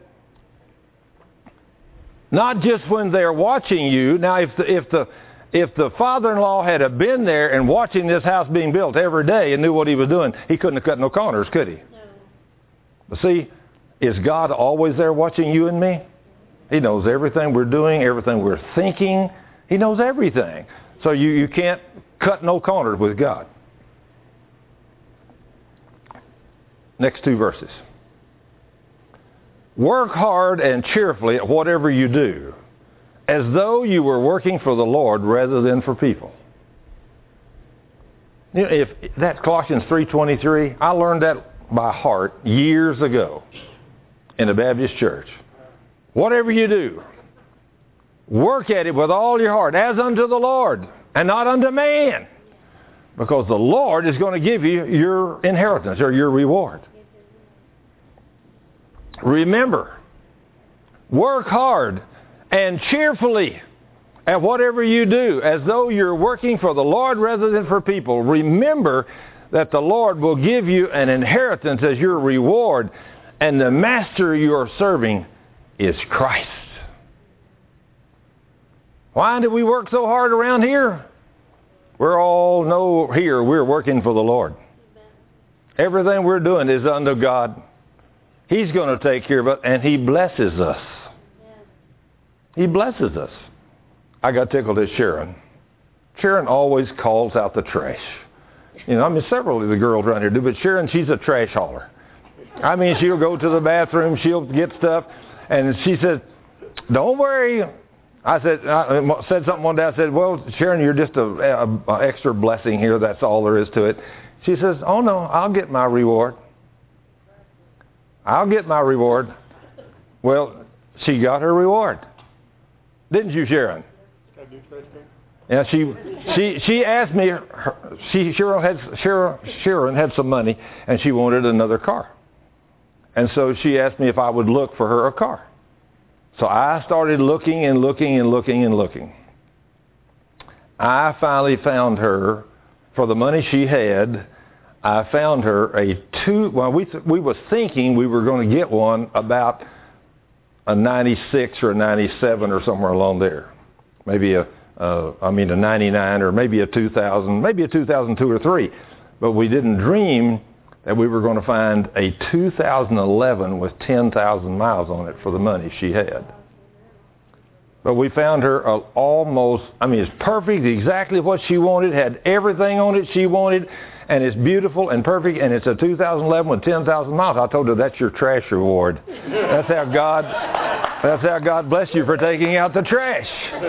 not just when they're watching you. Now, if the father-in-law had been there and watching this house being built every day and knew what he was doing, he couldn't have cut no corners, could he? No. But see, is God always there watching you and me? He knows everything we're doing, everything we're thinking. He knows everything. So you can't cut no corners with God. Next two verses. Work hard and cheerfully at whatever you do, as though you were working for the Lord rather than for people. You know, if that's Colossians 3:23, I learned that by heart years ago in a Baptist church. Whatever you do, work at it with all your heart, as unto the Lord, and not unto man. Because the Lord is going to give you your inheritance or your reward. Remember, work hard and cheerfully at whatever you do, as though you're working for the Lord rather than for people. Remember that the Lord will give you an inheritance as your reward, and the master you're serving is Christ. Why do we work so hard around here? We're all know here we're working for the Lord. Everything we're doing is unto God. He's going to take care of it, and He blesses us. He blesses us. I got tickled at Sharon. Sharon always calls out the trash. You know, I mean, several of the girls around here do, but Sharon, she's a trash hauler. I mean, she'll go to the bathroom, she'll get stuff, and she says, "Don't worry." I said something one day. I said, "Well, Sharon, you're just a extra blessing here. That's all there is to it." She says, "Oh no, I'll get my reward. I'll get my reward." Well, she got her reward, didn't you, Sharon? Yeah, she asked me. Sharon had some money, and she wanted another car, and so she asked me if I would look for her a car. So I started looking and looking and looking and looking. I finally found her, for the money she had, I found her we were thinking we were going to get one about a 96 or a 97 or somewhere along there. Maybe a 99 or maybe a 2000, maybe a 2002 or 3. But we didn't dream that we were going to find a 2011 with 10,000 miles on it for the money she had. But we found her it's perfect, exactly what she wanted, had everything on it she wanted, and it's beautiful and perfect, and it's a 2011 with 10,000 miles. I told her, that's your trash reward. That's how God blessed you for taking out the trash.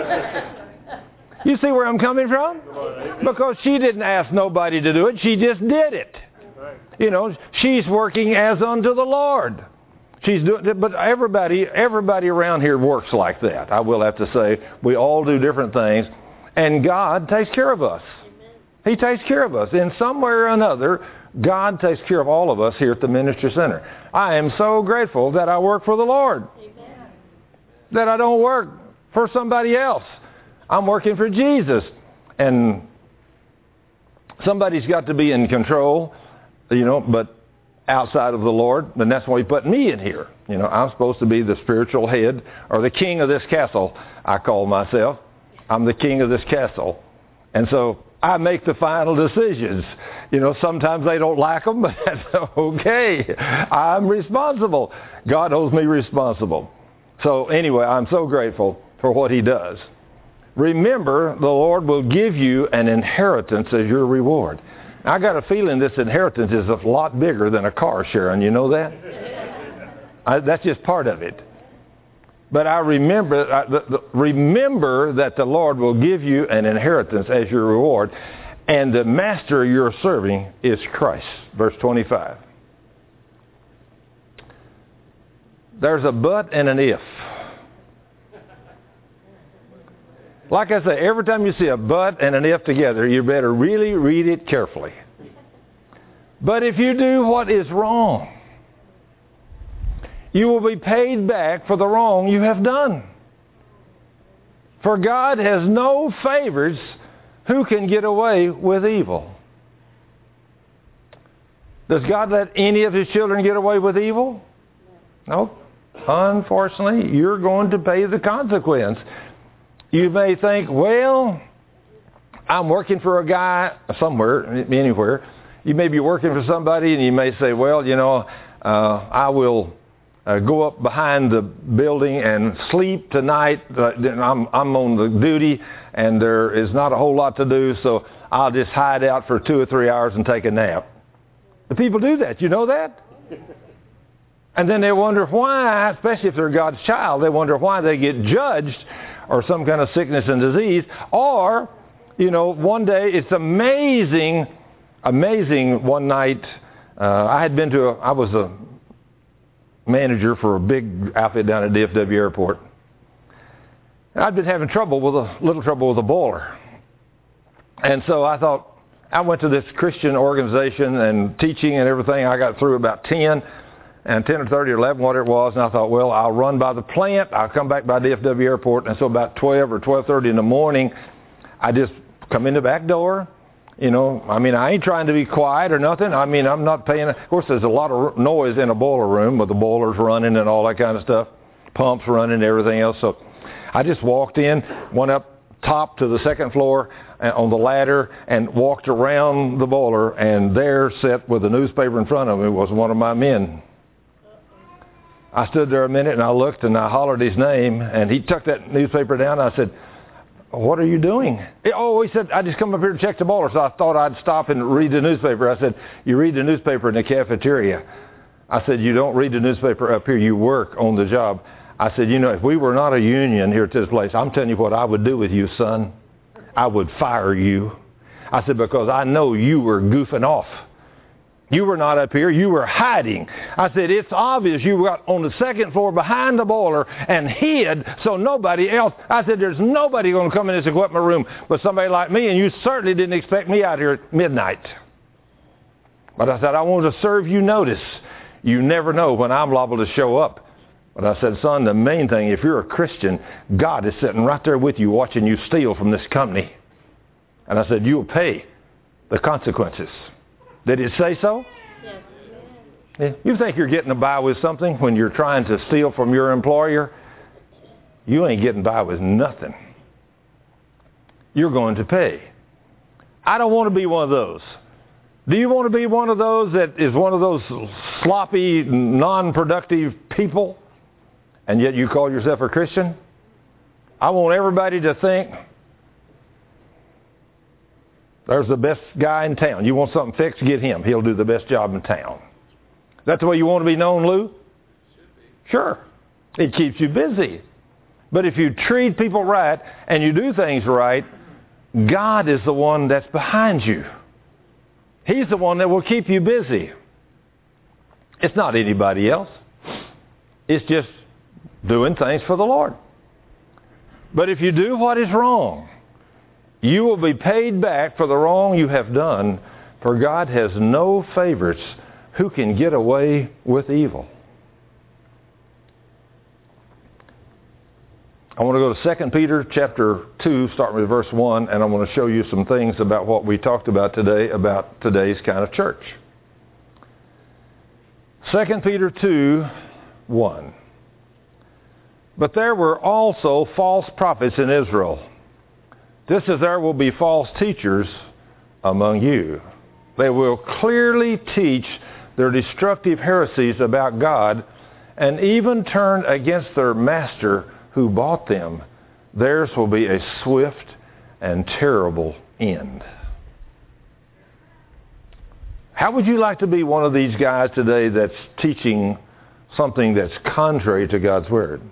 You see where I'm coming from? Because she didn't ask nobody to do it. She just did it. You know, she's working as unto the Lord. She's doing it, but everybody around here works like that. I will have to say, we all do different things, and God takes care of us. He takes care of us. In some way or another, God takes care of all of us here at the Ministry Center. I am so grateful that I work for the Lord. Amen. That I don't work for somebody else. I'm working for Jesus. And somebody's got to be in control, you know, but outside of the Lord, and that's why He put me in here. You know, I'm supposed to be the spiritual head, or the king of this castle, I call myself. I'm the king of this castle. And so I make the final decisions. You know, sometimes they don't like them, but that's okay. I'm responsible. God holds me responsible. So anyway, I'm so grateful for what He does. Remember, the Lord will give you an inheritance as your reward. I got a feeling this inheritance is a lot bigger than a car, Sharon. You know that? That's just part of it. But I remember that the Lord will give you an inheritance as your reward, and the master you're serving is Christ. Verse 25. There's a but and an if. Like I say, every time you see a but and an if together, you better really read it carefully. But if you do what is wrong, you will be paid back for the wrong you have done. For God has no favorites who can get away with evil. Does God let any of His children get away with evil? No. Unfortunately, you're going to pay the consequence. You may think, well, I'm working for a guy somewhere, anywhere. You may be working for somebody and you may say, well, I will go up behind the building and sleep tonight. I'm on the duty and there is not a whole lot to do, so I'll just hide out for 2 or 3 hours and take a nap. The people do that. You know that? And then they wonder why, especially if they're God's child, they wonder why they get judged or some kind of sickness and disease. Or, one day, it's amazing, one night, I was a manager for a big outfit down at DFW Airport. And I'd been having little trouble with a boiler. And so I went to this Christian organization and teaching and everything. I got through about 10 or 30 or 11, whatever it was, and I thought, well, I'll run by the plant. I'll come back by DFW Airport. And so about 12 or 12:30 in the morning, I just come in the back door. I ain't trying to be quiet or nothing. I'm not paying. Of course, there's a lot of noise in a boiler room with the boilers running and all that kind of stuff, pumps running and everything else. So I just walked in, went up top to the second floor on the ladder and walked around the boiler, and there sat with a newspaper in front of me was one of my men. I stood there a minute and I looked and I hollered his name, and he took that newspaper down. I said, what are you doing? He said, I just come up here to check the boiler, so I thought I'd stop and read the newspaper. I said, you read the newspaper in the cafeteria. I said, you don't read the newspaper up here, you work on the job. I said, if we were not a union here at this place, I'm telling you what I would do with you, son. I would fire you. I said, because I know you were goofing off. You were not up here. You were hiding. I said, it's obvious you got on the second floor behind the boiler and hid so nobody else. I said, there's nobody going to come in this equipment room but somebody like me, and you certainly didn't expect me out here at midnight. But I said, I want to serve you notice. You never know when I'm liable to show up. But I said, son, the main thing, if you're a Christian, God is sitting right there with you watching you steal from this company. And I said, you'll pay the consequences. Did it say so? Yes. Yeah. You think you're getting by with something when you're trying to steal from your employer? You ain't getting by with nothing. You're going to pay. I don't want to be one of those. Do you want to be one of those that is one of those sloppy, non-productive people, and yet you call yourself a Christian? I want everybody to think there's the best guy in town. You want something fixed, get him. He'll do the best job in town. Is that the way you want to be known, Lou? Sure. It keeps you busy. But if you treat people right and you do things right, God is the one that's behind you. He's the one that will keep you busy. It's not anybody else. It's just doing things for the Lord. But if you do what is wrong, you will be paid back for the wrong you have done, for God has no favorites who can get away with evil. I want to go to 2 Peter chapter 2, starting with verse 1, and I want to show you some things about what we talked about today, about today's kind of church. 2 Peter 2, 1. But there were also false prophets in Israel, just as there will be false teachers among you. They will clearly teach their destructive heresies about God and even turn against their master who bought them. Theirs will be a swift and terrible end. How would you like to be one of these guys today that's teaching something that's contrary to God's Word?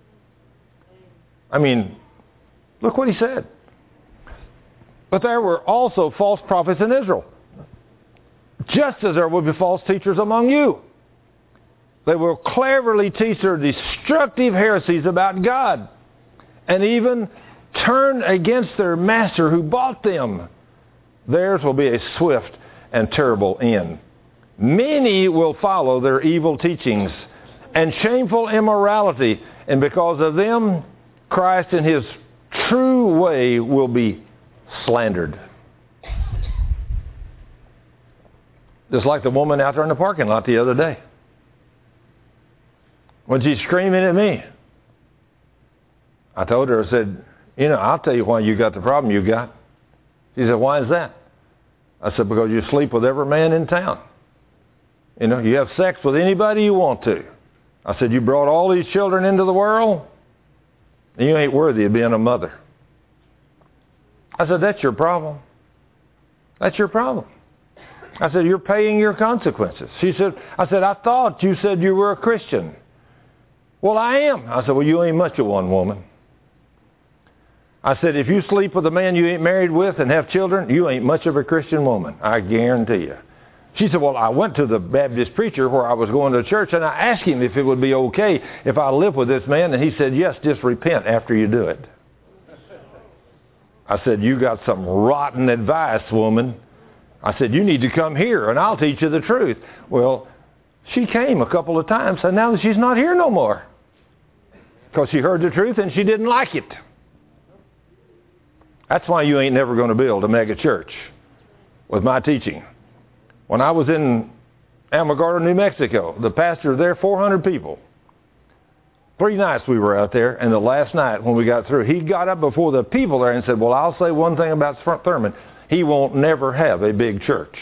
I mean, look what he said. But there were also false prophets in Israel, just as there will be false teachers among you. They will cleverly teach their destructive heresies about God and even turn against their master who bought them, theirs will be a swift and terrible end. Many will follow their evil teachings and shameful immorality, and because of them, Christ in his true way will be slandered. Just like the woman out there in the parking lot the other day, when she's screaming at me. I told her, I said, I'll tell you why you got the problem you got. She said, why is that? I said, because you sleep with every man in town. You have sex with anybody you want to. I said, you brought all these children into the world, and you ain't worthy of being a mother. I said, that's your problem. That's your problem. I said, you're paying your consequences. I said, I thought you said you were a Christian. Well, I am. I said, well, you ain't much of one, woman. I said, if you sleep with a man you ain't married with and have children, you ain't much of a Christian woman. I guarantee you. She said, well, I went to the Baptist preacher where I was going to church, and I asked him if it would be okay if I lived with this man, and he said, yes, just repent after you do it. I said, you got some rotten advice, woman. I said, you need to come here, and I'll teach you the truth. Well, she came a couple of times, and now she's not here no more because she heard the truth and she didn't like it. That's why you ain't never going to build a mega church with my teaching. When I was in Alamogordo, New Mexico, the pastor there, 400 people. 3 nights we were out there, and the last night when we got through, he got up before the people there and said, well, I'll say one thing about Thurman. He won't never have a big church.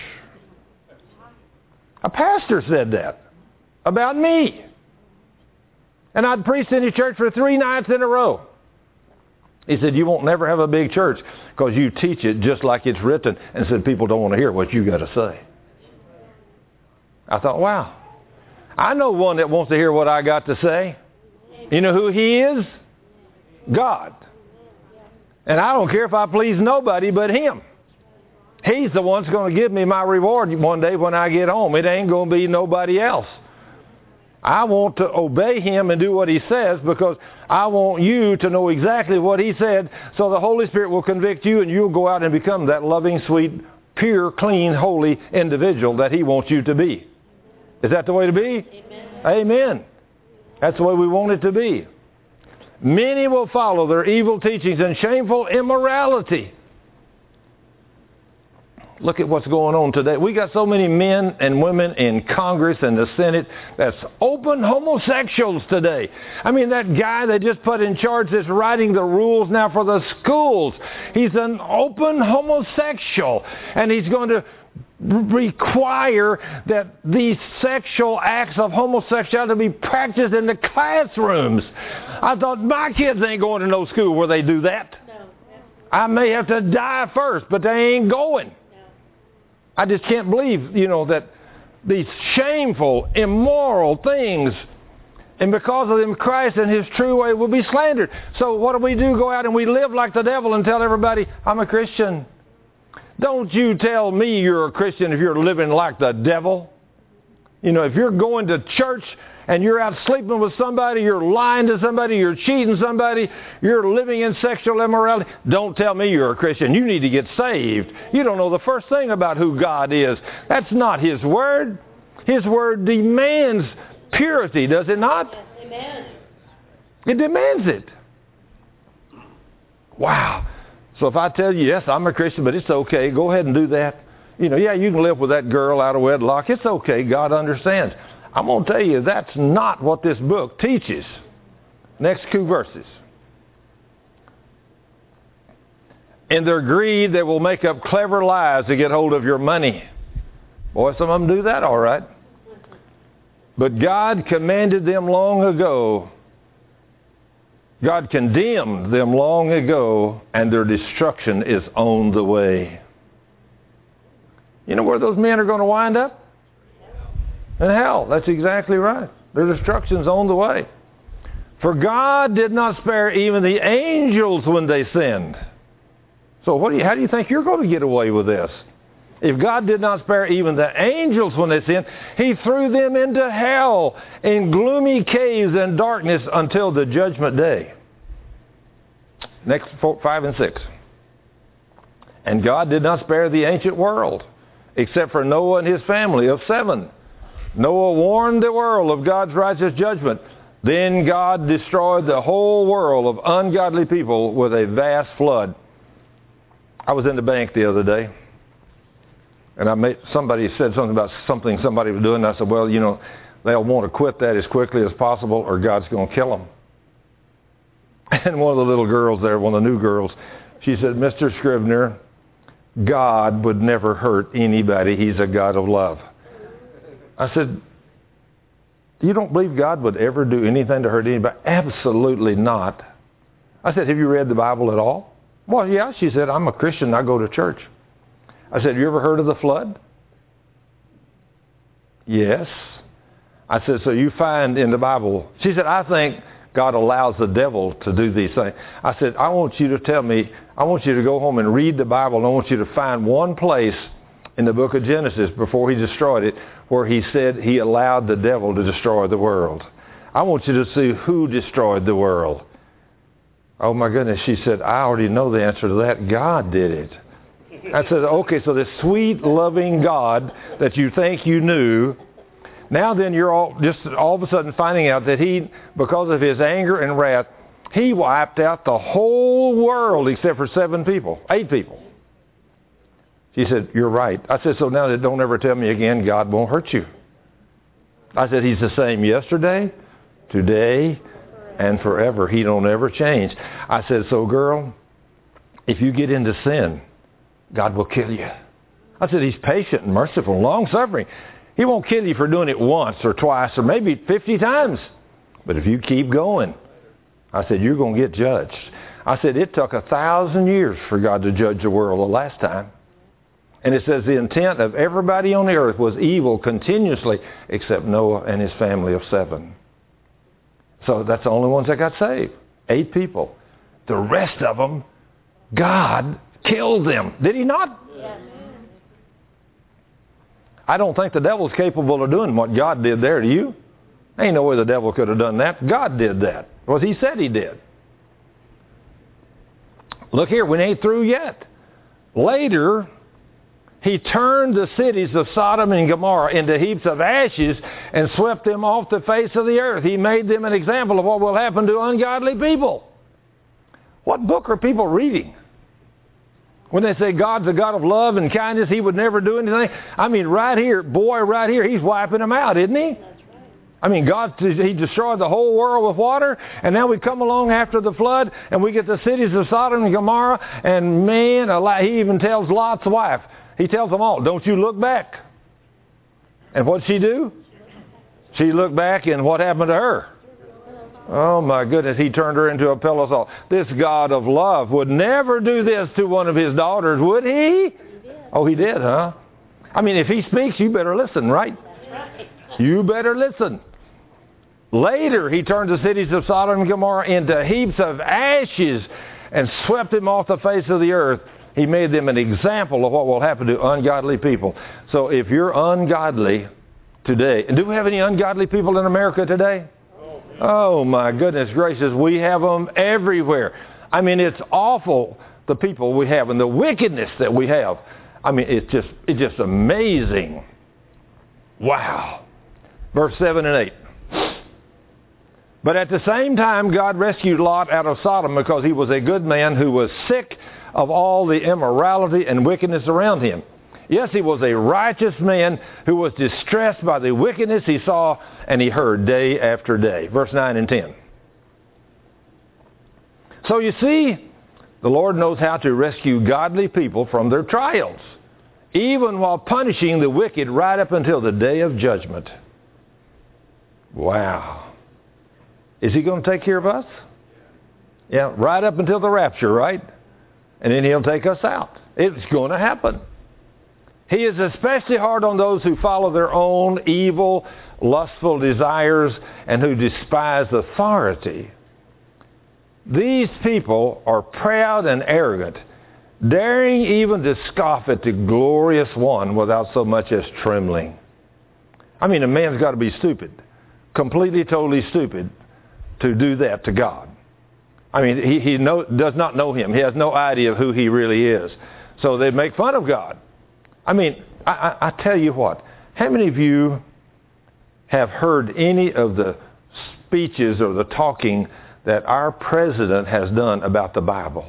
A pastor said that about me. And I'd preached in his church for 3 nights in a row. He said, you won't never have a big church because you teach it just like it's written. And said, people don't want to hear what you got to say. I thought, wow. I know one that wants to hear what I got to say. You know who he is? God. And I don't care if I please nobody but him. He's the one that's going to give me my reward one day when I get home. It ain't going to be nobody else. I want to obey him and do what he says because I want you to know exactly what he said, so the Holy Spirit will convict you and you'll go out and become that loving, sweet, pure, clean, holy individual that he wants you to be. Is that the way to be? Amen. Amen. That's the way we want it to be. Many will follow their evil teachings and shameful immorality. Look at what's going on today. We got so many men and women in Congress and the Senate that's open homosexuals today. I mean, that guy they just put in charge that's writing the rules now for the schools, he's an open homosexual. And he's going to require that these sexual acts of homosexuality be practiced in the classrooms. I thought, my kids ain't going to no school where they do that. I may have to die first, but they ain't going. I just can't believe, that these shameful, immoral things, and because of them, Christ and his true way will be slandered. So what do? Go out and we live like the devil and tell everybody, I'm a Christian. Don't you tell me you're a Christian if you're living like the devil. If you're going to church and you're out sleeping with somebody, you're lying to somebody, you're cheating somebody, you're living in sexual immorality, don't tell me you're a Christian. You need to get saved. You don't know the first thing about who God is. That's not his word. His word demands purity, does it not? Yes, amen. It demands it. Wow. So if I tell you, yes, I'm a Christian, but it's okay, go ahead and do that. You can live with that girl out of wedlock. It's okay. God understands. I'm going to tell you, that's not what this book teaches. Next 2 verses. In their greed, they will make up clever lies to get hold of your money. Boy, some of them do that all right. But God commanded them long ago. God condemned them long ago, and their destruction is on the way. You know where those men are going to wind up? In hell. That's exactly right. Their destruction's on the way. For God did not spare even the angels when they sinned. So how do you think you're going to get away with this? If God did not spare even the angels when they sinned, he threw them into hell in gloomy caves and darkness until the judgment day. Next, 5 and 6. And God did not spare the ancient world, except for Noah and his family of 7. Noah warned the world of God's righteous judgment. Then God destroyed the whole world of ungodly people with a vast flood. I was in the bank the other day, and somebody said something about something somebody was doing. And I said, well, you know, they'll want to quit that as quickly as possible or God's going to kill them. And one of the little girls there, one of the new girls, she said, Mr. Scrivener, God would never hurt anybody. He's a God of love. I said, you don't believe God would ever do anything to hurt anybody? Absolutely not. I said, have you read the Bible at all? Well, yeah. She said, I'm a Christian. I go to church. I said, have you ever heard of the flood? Yes. I said, so you find in the Bible. She said, I think God allows the devil to do these things. I said, I want you to tell me, I want you to go home and read the Bible, and I want you to find one place in the book of Genesis before he destroyed it where he said he allowed the devil to destroy the world. I want you to see who destroyed the world. Oh my goodness, she said, I already know the answer to that. God did it. I said, okay, so this sweet, loving God that you think you knew, now then you're all of a sudden finding out that he, because of his anger and wrath, he wiped out the whole world except for 8 people. She said, you're right. I said, so now don't ever tell me again God won't hurt you. I said, he's the same yesterday, today, and forever. He don't ever change. I said, so girl, if you get into sin, God will kill you. I said, he's patient and merciful, long-suffering. He won't kill you for doing it once or twice or maybe 50 times. But if you keep going, I said, you're going to get judged. I said, it took 1,000 years for God to judge the world the last time. And it says the intent of everybody on the earth was evil continuously except Noah and his family of 7. So that's the only ones that got saved. 8 people. The rest of them, God killed them. Did he not? Yes. I don't think the devil's capable of doing what God did there to you. Ain't no way the devil could have done that. God did that. Well, he said he did. Look here, we ain't through yet. Later, he turned the cities of Sodom and Gomorrah into heaps of ashes and swept them off the face of the earth. He made them an example of what will happen to ungodly people. What book are people reading? When they say God's a God of love and kindness, he would never do anything. I mean, right here, he's wiping them out, isn't he? I mean, he destroyed the whole world with water, and now we come along after the flood, and we get the cities of Sodom and Gomorrah, and man, he even tells Lot's wife, he tells them all, don't you look back. And what'd she do? She looked back, and what happened to her? Oh my goodness, he turned her into a pillow of salt. This God of love would never do this to one of his daughters, would he? Oh, he did, huh? I mean, if he speaks, you better listen, right? You better listen. Later, he turned the cities of Sodom and Gomorrah into heaps of ashes and swept them off the face of the earth. He made them an example of what will happen to ungodly people. So if you're ungodly today, and do we have any ungodly people in America today? Oh my goodness gracious, we have them everywhere. I mean, it's awful, the people we have and the wickedness that we have. I mean, it's just amazing. Wow. Verse 7 and 8. But at the same time, God rescued Lot out of Sodom because he was a good man who was sick of all the immorality and wickedness around him. Yes, he was a righteous man who was distressed by the wickedness he saw and he heard day after day. Verse 9 and 10. So you see, the Lord knows how to rescue godly people from their trials, even while punishing the wicked right up until the day of judgment. Wow. Is he going to take care of us? Yeah, right up until the rapture, right? And then he'll take us out. It's going to happen. He is especially hard on those who follow their own evil, lustful desires and who despise authority. These people are proud and arrogant, daring even to scoff at the glorious one without so much as trembling. I mean, a man's got to be stupid, completely, totally stupid, to do that to God. I mean, he does not know him. He has no idea of who he really is. So they make fun of God. I mean, I tell you what, how many of you have heard any of the speeches or the talking that our president has done about the Bible?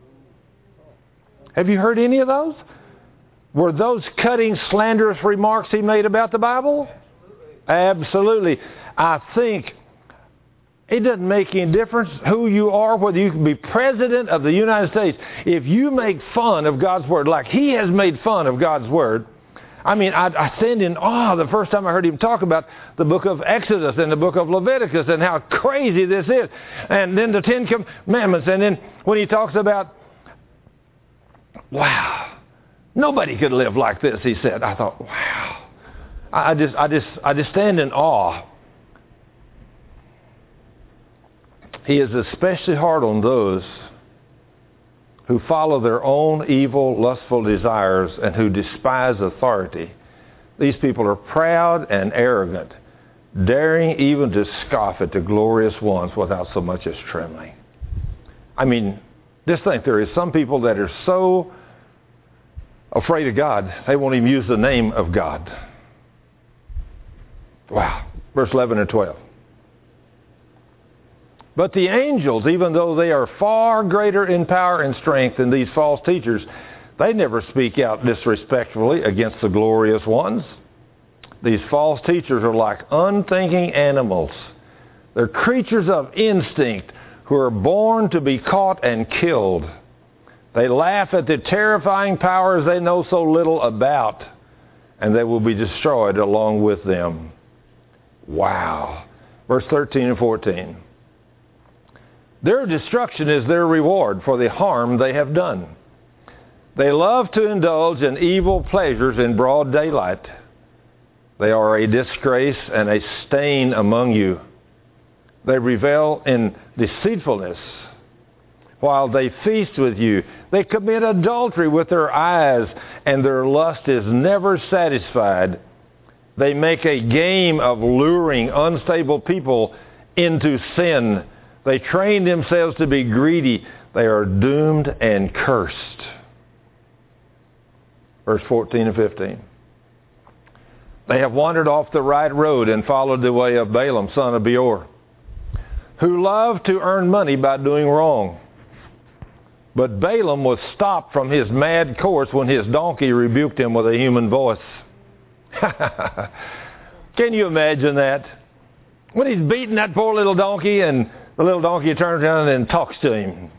Have you heard any of those? Were those cutting, slanderous remarks he made about the Bible? Absolutely. I think it doesn't make any difference who you are, whether you can be president of the United States. If you make fun of God's Word, like he has made fun of God's Word, I mean, I stand in awe the first time I heard him talk about the book of Exodus and the book of Leviticus and how crazy this is. And then the Ten Commandments. And then when he talks about, wow, nobody could live like this, he said. I thought, wow. I just stand in awe. He is especially hard on those who follow their own evil, lustful desires and who despise authority. These people are proud and arrogant, daring even to scoff at the glorious ones without so much as trembling. I mean, just think, there is some people that are so afraid of God, they won't even use the name of God. Wow. Verse 11 and 12. But the angels, even though they are far greater in power and strength than these false teachers, they never speak out disrespectfully against the glorious ones. These false teachers are like unthinking animals. They're creatures of instinct who are born to be caught and killed. They laugh at the terrifying powers they know so little about, and they will be destroyed along with them. Wow. Verse 13 and 14. Their destruction is their reward for the harm they have done. They love to indulge in evil pleasures in broad daylight. They are a disgrace and a stain among you. They revel in deceitfulness while they feast with you. They commit adultery with their eyes, and their lust is never satisfied. They make a game of luring unstable people into sin. They train themselves to be greedy. They are doomed and cursed. Verse 14 and 15. They have wandered off the right road and followed the way of Balaam, son of Beor, who loved to earn money by doing wrong. But Balaam was stopped from his mad course when his donkey rebuked him with a human voice. Can you imagine that? When he's beating that poor little donkey and the little donkey turns around and talks to him.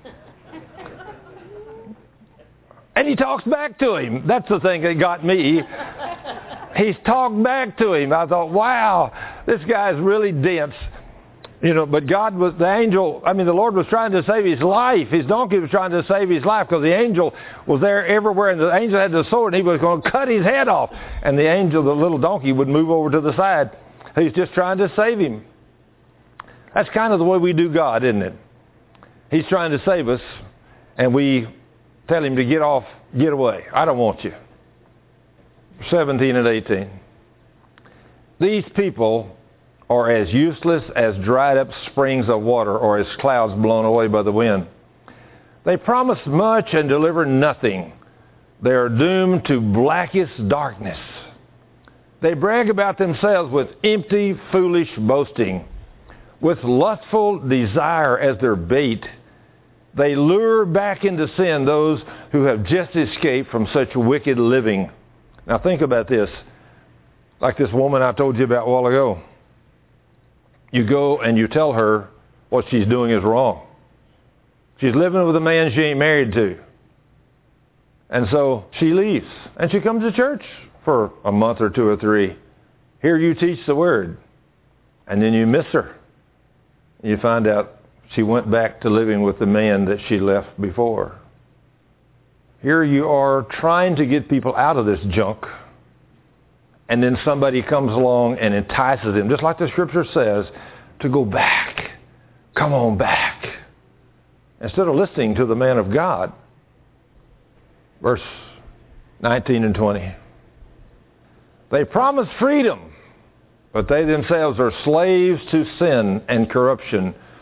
And he talks back to him. That's the thing that got me. He's talked back to him. I thought, wow, this guy's really dense. You know, but God was, the Lord was trying to save his life. His donkey was trying to save his life because the angel was there everywhere, and the angel had the sword, and he was going to cut his head off. And the angel, the little donkey, would move over to the side. He's just trying to save him. That's kind of the way we do God, isn't it? He's trying to save us, and we tell him to get off, get away. I don't want you. 17 and 18. These people are as useless as dried up springs of water or as clouds blown away by the wind. They promise much and deliver nothing. They are doomed to blackest darkness. They brag about themselves with empty, foolish boasting. With lustful desire as their bait, they lure back into sin those who have just escaped from such wicked living. Now think about this. Like this woman I told you about a while ago. You go and you tell her what she's doing is wrong. She's living with a man she ain't married to. And so she leaves. And she comes to church for a month or two or three. Here you teach the word. And then you miss her. You find out she went back to living with the man that she left before. Here you are trying to get people out of this junk. And then somebody comes along and entices them, just like the scripture says, to go back. Come on back. Instead of listening to the man of God. Verse 19 and 20. They promise freedom, but they themselves are slaves to sin and corruption.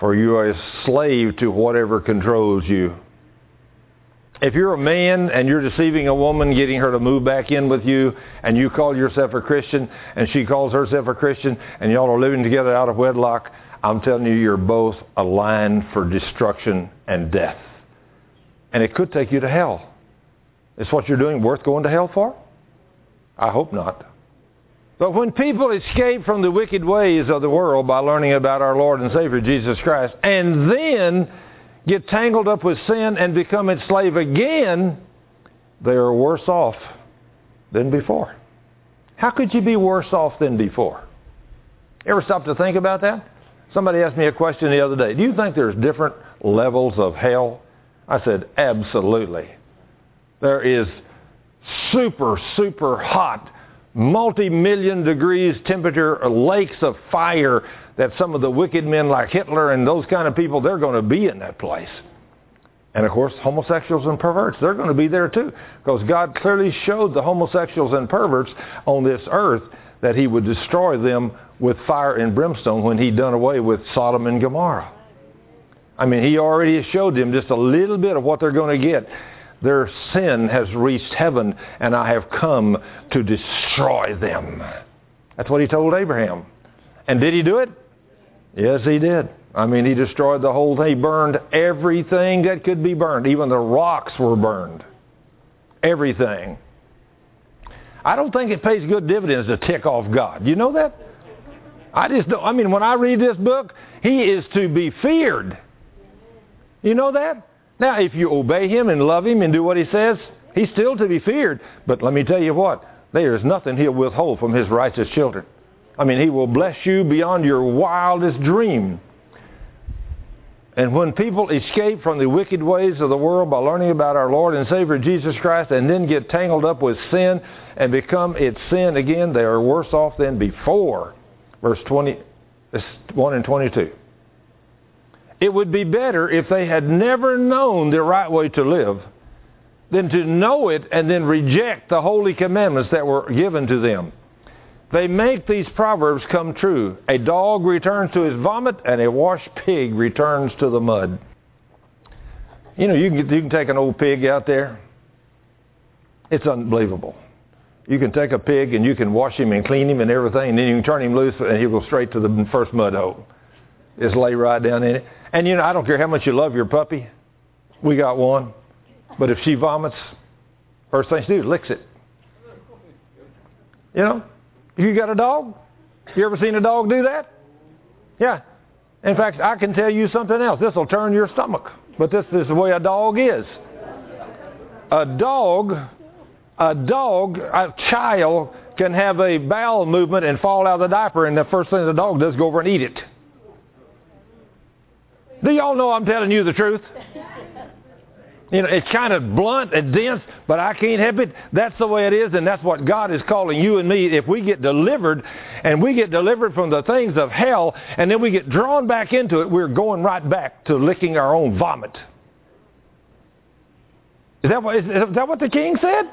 for you are a slave to whatever controls you. If you're a man and you're deceiving a woman, getting her to move back in with you, and you call yourself a Christian and she calls herself a Christian, and y'all are living together out of wedlock, I'm telling you, you're both aligned for destruction and death. And it could take you to hell. Is what you're doing worth going to hell for? I hope not. But when people escape from the wicked ways of the world by learning about our Lord and Savior Jesus Christ, and then get tangled up with sin and become its slave again, they are worse off than before. How could you be worse off than before? Ever stop to think about that? Somebody asked me a question the other day. Do you think there's different levels of hell? I said, absolutely. There is super, super hot, multi-million degrees temperature, lakes of fire that some of the wicked men like Hitler and those kind of people, they're going to be in that place. And of course, homosexuals and perverts, they're going to be there too. Because God clearly showed the homosexuals and perverts on this earth that he would destroy them with fire and brimstone when he'd done away with Sodom and Gomorrah. I mean, he already showed them just a little bit of what they're going to get. Their sin has reached heaven, and I have come to destroy them. That's what he told Abraham. And did he do it? Yes, he did. I mean, he destroyed the whole thing. He burned everything that could be burned. Even the rocks were burned. Everything. I don't think it pays good dividends to tick off God. You know that? I just don't. I mean, when I read this book, he is to be feared. You know that? Now, if you obey him and love him and do what he says, he's still to be feared. But let me tell you what, there is nothing he'll withhold from his righteous children. I mean, he will bless you beyond your wildest dream. And when people escape from the wicked ways of the world by learning about our Lord and Savior Jesus Christ and then get tangled up with sin and become its sin again, they are worse off than before. Verse 1 and 22. It would be better if they had never known the right way to live than to know it and then reject the holy commandments that were given to them. They make these proverbs come true. A dog returns to his vomit, and a washed pig returns to the mud. You know, you can take an old pig out there. It's unbelievable. You can take a pig and you can wash him and clean him and everything, and then you can turn him loose and he'll go straight to the first mud hole. Just lay right down in it. And you know, I don't care how much you love your puppy. We got one. But if she vomits, first thing she do is licks it. You know? You got a dog? You ever seen a dog do that? Yeah. In fact, I can tell you something else. This will turn your stomach. But this is the way a dog is. A child can have a bowel movement and fall out of the diaper, and the first thing the dog does is go over and eat it. Do y'all know I'm telling you the truth? You know, it's kind of blunt and dense, but I can't help it. That's the way it is, and that's what God is calling you and me. If we get delivered, and we get delivered from the things of hell, and then we get drawn back into it, we're going right back to licking our own vomit. Is that what the king said?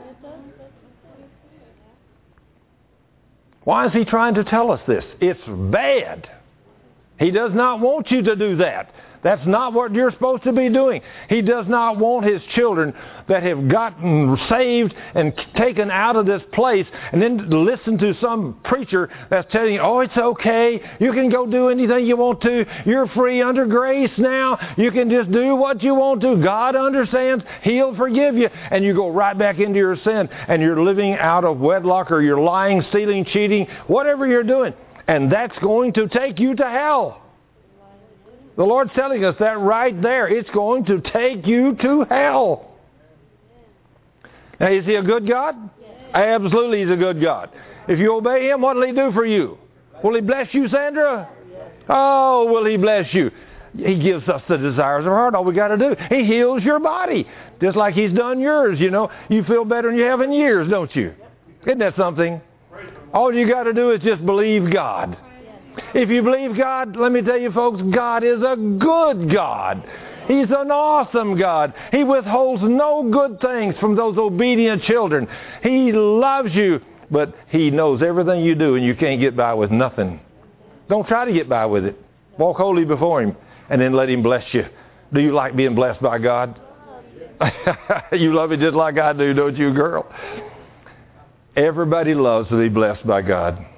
Why is he trying to tell us this? It's bad. He does not want you to do that. That's not what you're supposed to be doing. He does not want his children that have gotten saved and taken out of this place and then listen to some preacher that's telling you, oh, it's okay. You can go do anything you want to. You're free under grace now. You can just do what you want to. God understands. He'll forgive you. And you go right back into your sin and you're living out of wedlock, or you're lying, stealing, cheating, whatever you're doing. And that's going to take you to hell. The Lord's telling us that right there. It's going to take you to hell. Now, is he a good God? Absolutely, he's a good God. If you obey him, what will he do for you? Will he bless you, Sandra? Oh, will he bless you? He gives us the desires of our heart. All we got to do. He heals your body. Just like he's done yours, you know. You feel better than you have in years, don't you? Isn't that something? All you got to do is just believe God. If you believe God, let me tell you folks, God is a good God. He's an awesome God. He withholds no good things from those obedient children. He loves you, but he knows everything you do, and you can't get by with nothing. Don't try to get by with it. Walk holy before him. and then let him bless you. Do you like being blessed by God? You love it just like I do, don't you, girl? Everybody loves to be blessed by God.